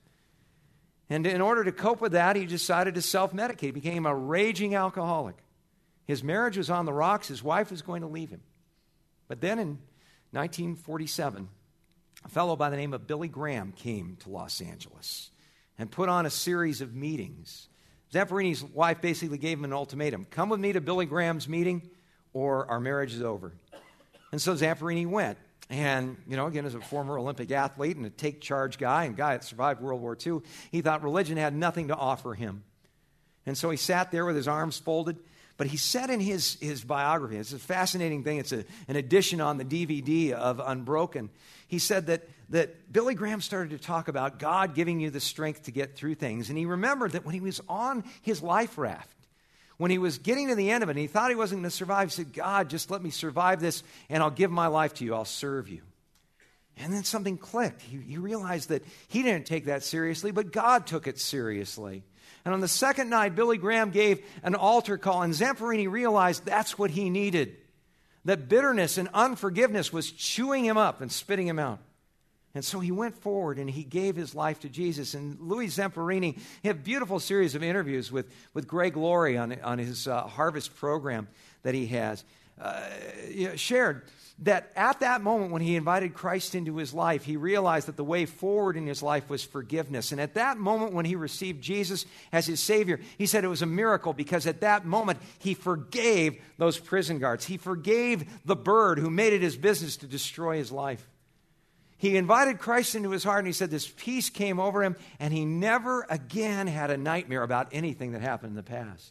And in order to cope with that, he decided to self-medicate. He became a raging alcoholic. His marriage was on the rocks. His wife was going to leave him. But then in nineteen forty-seven, a fellow by the name of Billy Graham came to Los Angeles and put on a series of meetings. Zamperini's wife basically gave him an ultimatum. Come with me to Billy Graham's meeting or our marriage is over. And so Zamperini went. And, you know, again, as a former Olympic athlete and a take-charge guy and a guy that survived World War Two, he thought religion had nothing to offer him. And so he sat there with his arms folded. But he said in his, his biography, it's a fascinating thing, it's a, an edition on the D V D of Unbroken. He said that, that Billy Graham started to talk about God giving you the strength to get through things. And he remembered that when he was on his life raft, when he was getting to the end of it, and he thought he wasn't going to survive, he said, God, just let me survive this, and I'll give my life to you. I'll serve you. And then something clicked. He, he realized that he didn't take that seriously, but God took it seriously. And on the second night, Billy Graham gave an altar call, and Zamperini realized that's what he needed. That bitterness and unforgiveness was chewing him up and spitting him out. And so he went forward and he gave his life to Jesus. And Louis Zamperini, he had a beautiful series of interviews with, with Greg Laurie on, on his uh, Harvest program that he has, uh, you know, shared that at that moment when he invited Christ into his life, he realized that the way forward in his life was forgiveness. And at that moment when he received Jesus as his Savior, he said it was a miracle, because at that moment he forgave those prison guards. He forgave the Bird who made it his business to destroy his life. He invited Christ into his heart, and he said this peace came over him, and he never again had a nightmare about anything that happened in the past.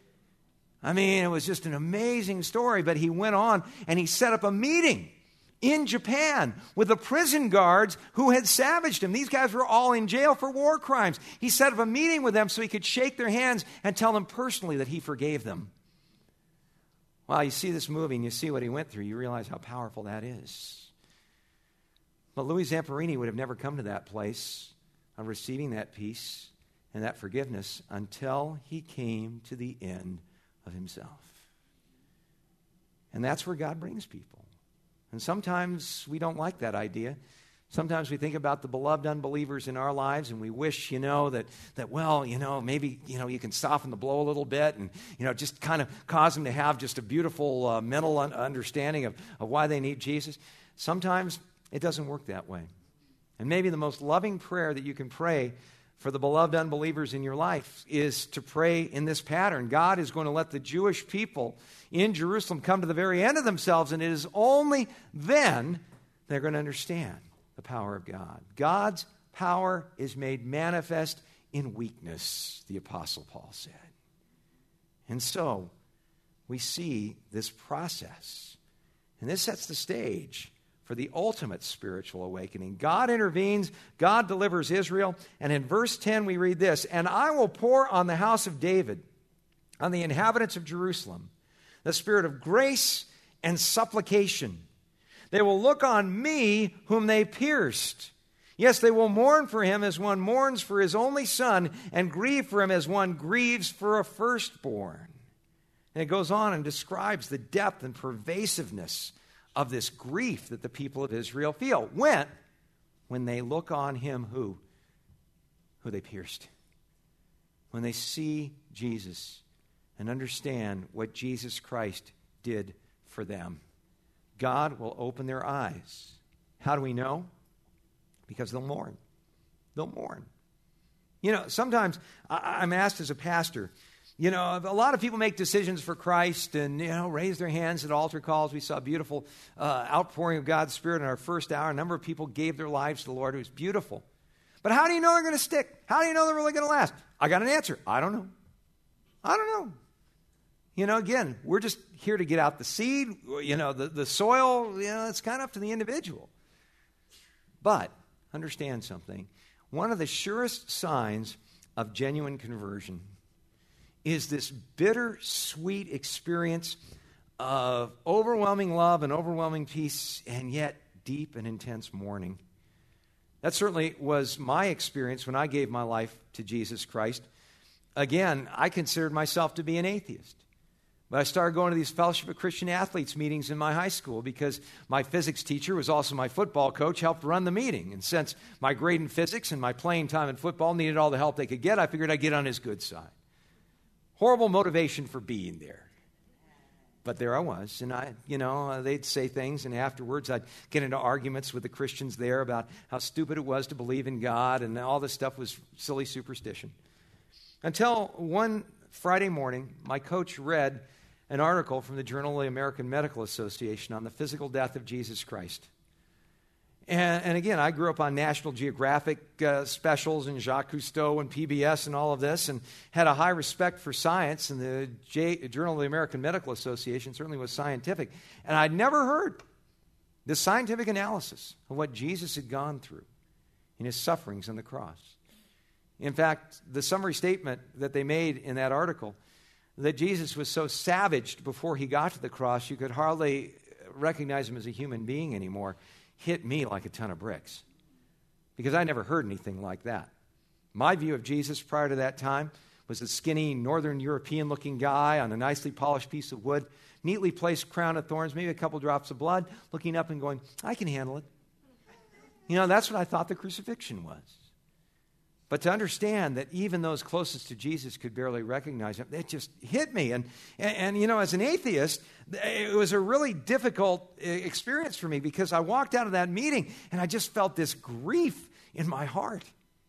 I mean, it was just an amazing story, but he went on and he set up a meeting in Japan with the prison guards who had savaged him. These guys were all in jail for war crimes. He set up a meeting with them so he could shake their hands and tell them personally that he forgave them. Well, you see this movie and you see what he went through, you realize how powerful that is. But Louis Zamperini would have never come to that place of receiving that peace and that forgiveness until he came to the end of himself. And that's where God brings people. And sometimes we don't like that idea. Sometimes we think about the beloved unbelievers in our lives, and we wish, you know, that, that well, you know, maybe, you know, you can soften the blow a little bit and, you know, just kind of cause them to have just a beautiful uh, mental un- understanding of, of why they need Jesus. Sometimes it doesn't work that way. And maybe the most loving prayer that you can pray for the beloved unbelievers in your life is to pray in this pattern. God is going to let the Jewish people in Jerusalem come to the very end of themselves, and it is only then they're going to understand the power of God. God's power is made manifest in weakness, the Apostle Paul said. And so we see this process. And this sets the stage for the ultimate spiritual awakening. God intervenes, God delivers Israel, and in verse ten we read this, "And I will pour on the house of David, on the inhabitants of Jerusalem, the spirit of grace and supplication. They will look on me whom they pierced. Yes, they will mourn for him as one mourns for his only son, and grieve for him as one grieves for a firstborn." And it goes on and describes the depth and pervasiveness of this grief that the people of Israel feel. When? When they look on him who? Who they pierced. When they see Jesus and understand what Jesus Christ did for them. God will open their eyes. How do we know? Because they'll mourn. They'll mourn. You know, sometimes I- I'm asked as a pastor, you know, a lot of people make decisions for Christ and, you know, raise their hands at altar calls. We saw a beautiful uh, outpouring of God's Spirit in our first hour. A number of people gave their lives to the Lord. It was beautiful. But how do you know they're going to stick? How do you know they're really going to last? I got an answer. I don't know. I don't know. You know, again, we're just here to get out the seed. You know, the, the soil, you know, it's kind of up to the individual. But understand something. One of the surest signs of genuine conversion is this bitter-sweet experience of overwhelming love and overwhelming peace, and yet deep and intense mourning. That certainly was my experience when I gave my life to Jesus Christ. Again, I considered myself to be an atheist. But I started going to these Fellowship of Christian Athletes meetings in my high school because my physics teacher was also my football coach, helped run the meeting. And since my grade in physics and my playing time in football needed all the help they could get, I figured I'd get on his good side. Horrible motivation for being there. But there I was, and I, you know, they'd say things, and afterwards I'd get into arguments with the Christians there about how stupid it was to believe in God, and all this stuff was silly superstition. Until one Friday morning, my coach read an article from the Journal of the American Medical Association on the physical death of Jesus Christ. And, and again, I grew up on National Geographic uh, specials and Jacques Cousteau and P B S and all of this, and had a high respect for science, and the J- Journal of the American Medical Association certainly was scientific. And I'd never heard the scientific analysis of what Jesus had gone through in his sufferings on the cross. In fact, the summary statement that they made in that article, that Jesus was so savaged before he got to the cross, you could hardly recognize him as a human being anymore, hit me like a ton of bricks. Because I never heard anything like that. My view of Jesus prior to that time was a skinny, northern European-looking guy on a nicely polished piece of wood, neatly placed crown of thorns, maybe a couple drops of blood, looking up and going, I can handle it. You know, that's what I thought the crucifixion was. But to understand that even those closest to Jesus could barely recognize him, it just hit me. And, and, and, you know, as an atheist, it was a really difficult experience for me because I walked out of that meeting and I just felt this grief in my heart.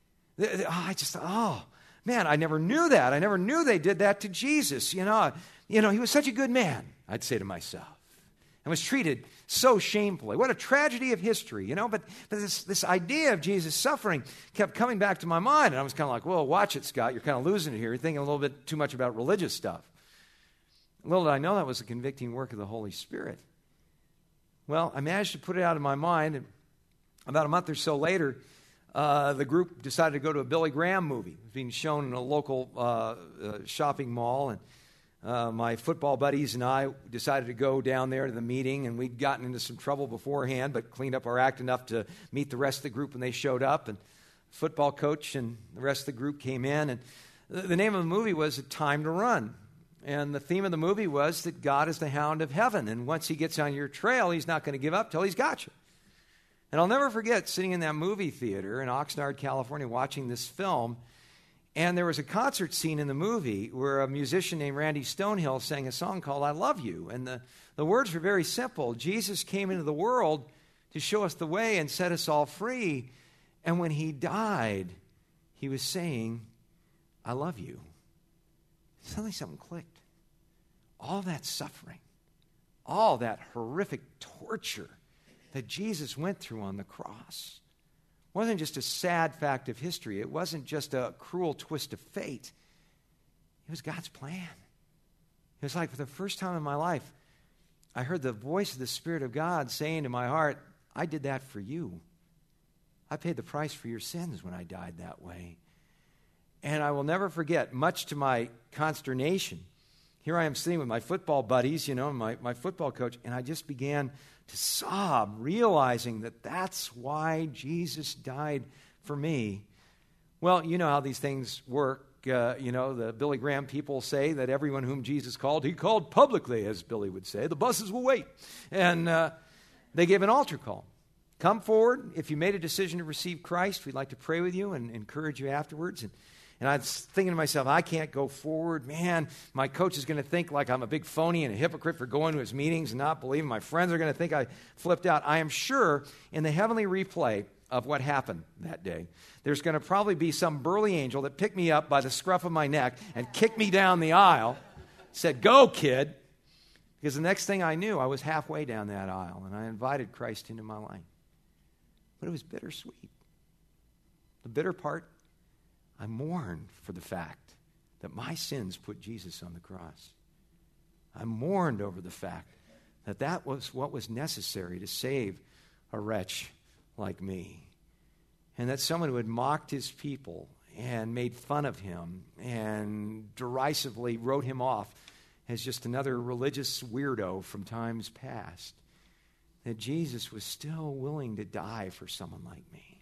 I just, oh, man, I never knew that. I never knew they did that to Jesus. You know, you know, he was such a good man, I'd say to myself, and was treated so shamefully. What a tragedy of history, you know. But, but this, this idea of Jesus' suffering kept coming back to my mind. And I was kind of like, well, watch it, Scott. You're kind of losing it here. You're thinking a little bit too much about religious stuff. Little did I know that was a convicting work of the Holy Spirit. Well, I managed to put it out of my mind. And about a month or so later, uh, the group decided to go to a Billy Graham movie. It was being shown in a local uh, uh, shopping mall. And Uh, my football buddies and I decided to go down there to the meeting, and we'd gotten into some trouble beforehand, but cleaned up our act enough to meet the rest of the group when they showed up. And the football coach and the rest of the group came in, and the, the name of the movie was A Time to Run. And the theme of the movie was that God is the hound of heaven, and once he gets on your trail, he's not going to give up till he's got you. And I'll never forget sitting in that movie theater in Oxnard, California, watching this film. And there was a concert scene in the movie where a musician named Randy Stonehill sang a song called I Love You. And the, the words were very simple. Jesus came into the world to show us the way and set us all free. And when he died, he was saying, I love you. Suddenly something clicked. All that suffering, all that horrific torture that Jesus went through on the cross wasn't just a sad fact of history. It wasn't just a cruel twist of fate. It was God's plan. It was like for the first time in my life, I heard the voice of the Spirit of God saying to my heart, I did that for you. I paid the price for your sins when I died that way. And I will never forget, much to my consternation, here I am sitting with my football buddies, you know, my, my football coach, and I just began to sob, realizing that that's why Jesus died for me. Well, you know how these things work. Uh, you know, the Billy Graham people say that everyone whom Jesus called, he called publicly, as Billy would say. The buses will wait. And uh, they gave an altar call. Come forward. If you made a decision to receive Christ, we'd like to pray with you and encourage you afterwards. And, and I was thinking to myself, I can't go forward. Man, my coach is going to think like I'm a big phony and a hypocrite for going to his meetings and not believing. My friends are going to think I flipped out. I am sure in the heavenly replay of what happened that day, there's going to probably be some burly angel that picked me up by the scruff of my neck and kicked me down the aisle, said, go, kid. Because the next thing I knew, I was halfway down that aisle, and I invited Christ into my life. But it was bittersweet. The bitter part, I mourned for the fact that my sins put Jesus on the cross. I mourned over the fact that that was what was necessary to save a wretch like me. And that someone who had mocked his people and made fun of him and derisively wrote him off as just another religious weirdo from times past, that Jesus was still willing to die for someone like me.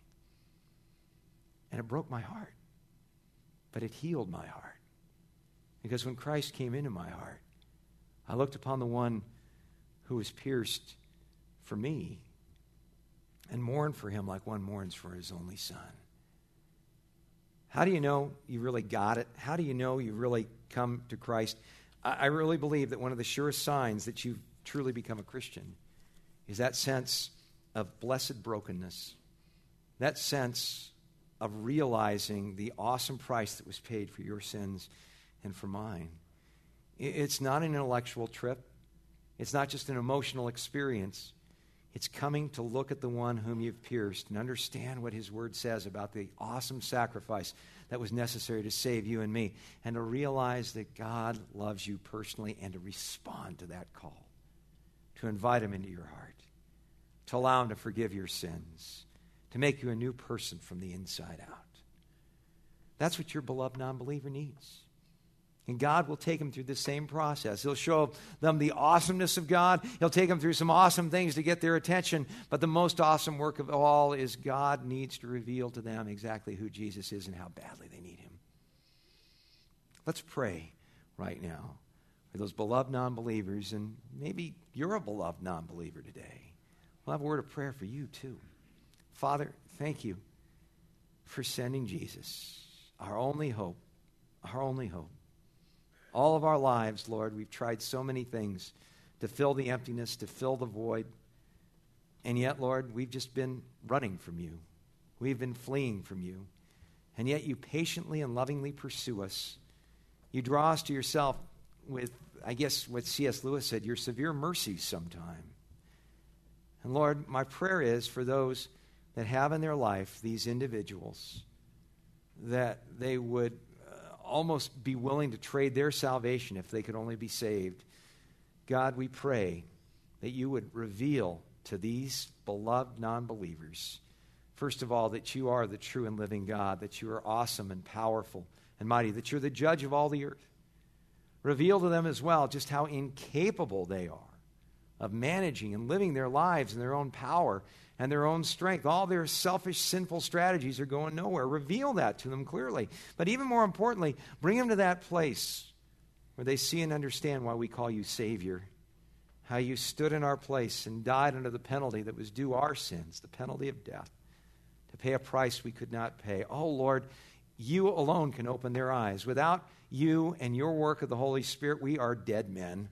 And it broke my heart. But it healed my heart. Because when Christ came into my heart, I looked upon the one who was pierced for me and mourned for him like one mourns for his only son. How do you know you really got it? How do you know you really come to Christ? I, I really believe that one of the surest signs that you've truly become a Christian is that sense of blessed brokenness, that sense of realizing the awesome price that was paid for your sins and for mine. It's not an intellectual trip. It's not just an emotional experience. It's coming to look at the one whom you've pierced and understand what his word says about the awesome sacrifice that was necessary to save you and me, and to realize that God loves you personally and to respond to that call, to invite him into your heart, to allow him to forgive your sins, to make you a new person from the inside out. That's what your beloved non-believer needs. And God will take them through the same process. He'll show them the awesomeness of God. He'll take them through some awesome things to get their attention. But the most awesome work of all is God needs to reveal to them exactly who Jesus is and how badly they need him. Let's pray right now for those beloved non-believers. And maybe you're a beloved non-believer today. We'll have a word of prayer for you too. Father, thank you for sending Jesus, our only hope, our only hope. All of our lives, Lord, we've tried so many things to fill the emptiness, to fill the void. And yet, Lord, we've just been running from you. We've been fleeing from you. And yet you patiently and lovingly pursue us. You draw us to yourself with, I guess what C S Lewis said, your severe mercies sometime. And Lord, my prayer is for those that have in their life these individuals, that they would almost be willing to trade their salvation if they could only be saved. God, we pray that you would reveal to these beloved non-believers, first of all, that you are the true and living God, that you are awesome and powerful and mighty, that you're the judge of all the earth. Reveal to them as well just how incapable they are of managing and living their lives in their own power and their own strength. All their selfish, sinful strategies are going nowhere. Reveal that to them clearly. But even more importantly, bring them to that place where they see and understand why we call you Savior, how you stood in our place and died under the penalty that was due our sins, the penalty of death, to pay a price we could not pay. Oh, Lord, you alone can open their eyes. Without you and your work of the Holy Spirit, we are dead men.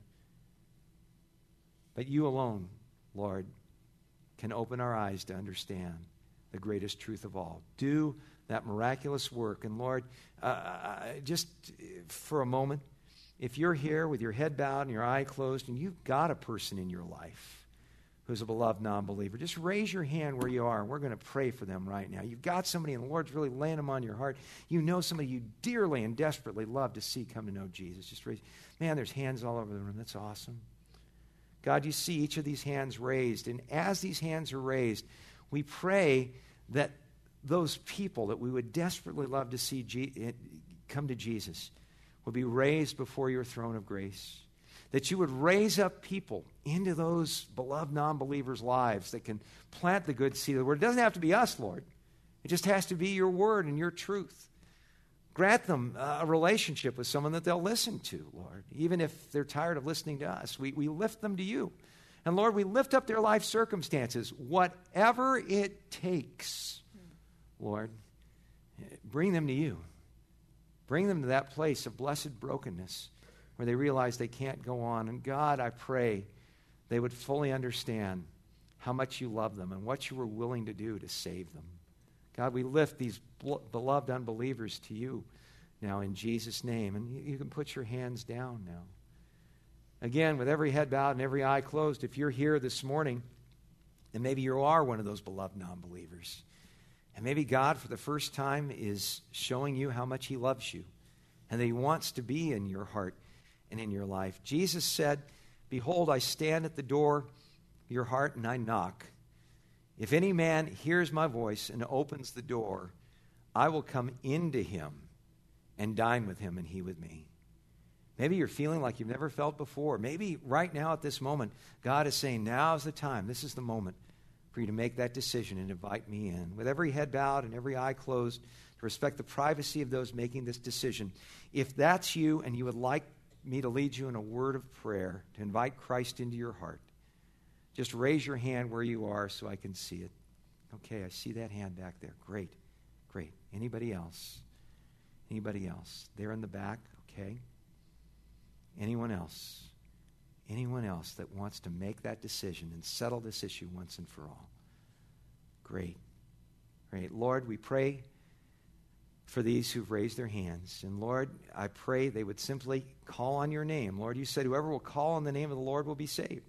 But you alone, Lord, can open our eyes to understand the greatest truth of all. Do that miraculous work. And Lord, uh, just for a moment, if you're here with your head bowed and your eye closed and you've got a person in your life who's a beloved non-believer, just raise your hand where you are, and we're going to pray for them right now. You've got somebody, and the Lord's really laying them on your heart. You know somebody you dearly and desperately love to see come to know Jesus. Just raise. Man, there's hands all over the room. That's awesome. God, you see each of these hands raised, and as these hands are raised, we pray that those people that we would desperately love to see G- come to Jesus would be raised before your throne of grace. That you would raise up people into those beloved non-believers' lives that can plant the good seed of the word. It doesn't have to be us, Lord. It just has to be your word and your truth. Grant them a relationship with someone that they'll listen to, Lord, even if they're tired of listening to us. We, we lift them to you. And Lord, we lift up their life circumstances, whatever it takes, Lord. Bring them to you. Bring them to that place of blessed brokenness where they realize they can't go on. And God, I pray they would fully understand how much you love them and what you were willing to do to save them. God, we lift these beloved unbelievers to you now in Jesus' name. And you can put your hands down now. Again, with every head bowed and every eye closed, if you're here this morning, and maybe you are one of those beloved non-believers, and maybe God, for the first time, is showing you how much he loves you and that he wants to be in your heart and in your life. Jesus said, "Behold, I stand at the door of your heart and I knock. If any man hears my voice and opens the door, I will come into him and dine with him and he with me." Maybe you're feeling like you've never felt before. Maybe right now at this moment, God is saying, now's the time. This is the moment for you to make that decision and invite me in. With every head bowed and every eye closed, to respect the privacy of those making this decision. If that's you and you would like me to lead you in a word of prayer to invite Christ into your heart, just raise your hand where you are so I can see it. Okay, I see that hand back there. Great, great. Anybody else? Anybody else? There in the back, okay. Anyone else? Anyone else that wants to make that decision and settle this issue once and for all? Great, great. Lord, we pray for these who've raised their hands. And Lord, I pray they would simply call on your name. Lord, you said whoever will call on the name of the Lord will be saved.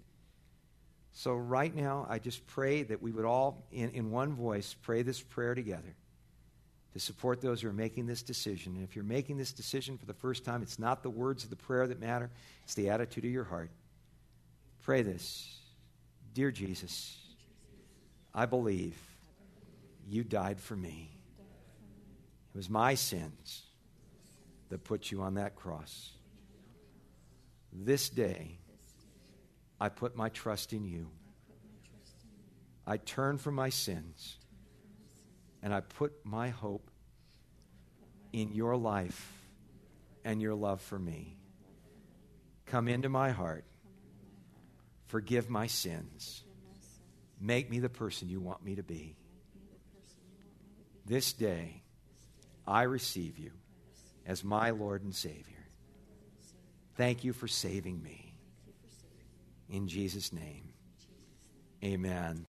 So right now, I just pray that we would all, in, in one voice, pray this prayer together to support those who are making this decision. And if you're making this decision for the first time, it's not the words of the prayer that matter. It's the attitude of your heart. Pray this. Dear Jesus, I believe you died for me. It was my sins that put you on that cross. This day, I put my trust in you. I turn from my sins, and I put my hope in your life and your love for me. Come into my heart. Forgive my sins. Make me the person you want me to be. This day, I receive you as my Lord and Savior. Thank you for saving me. In Jesus' name, amen.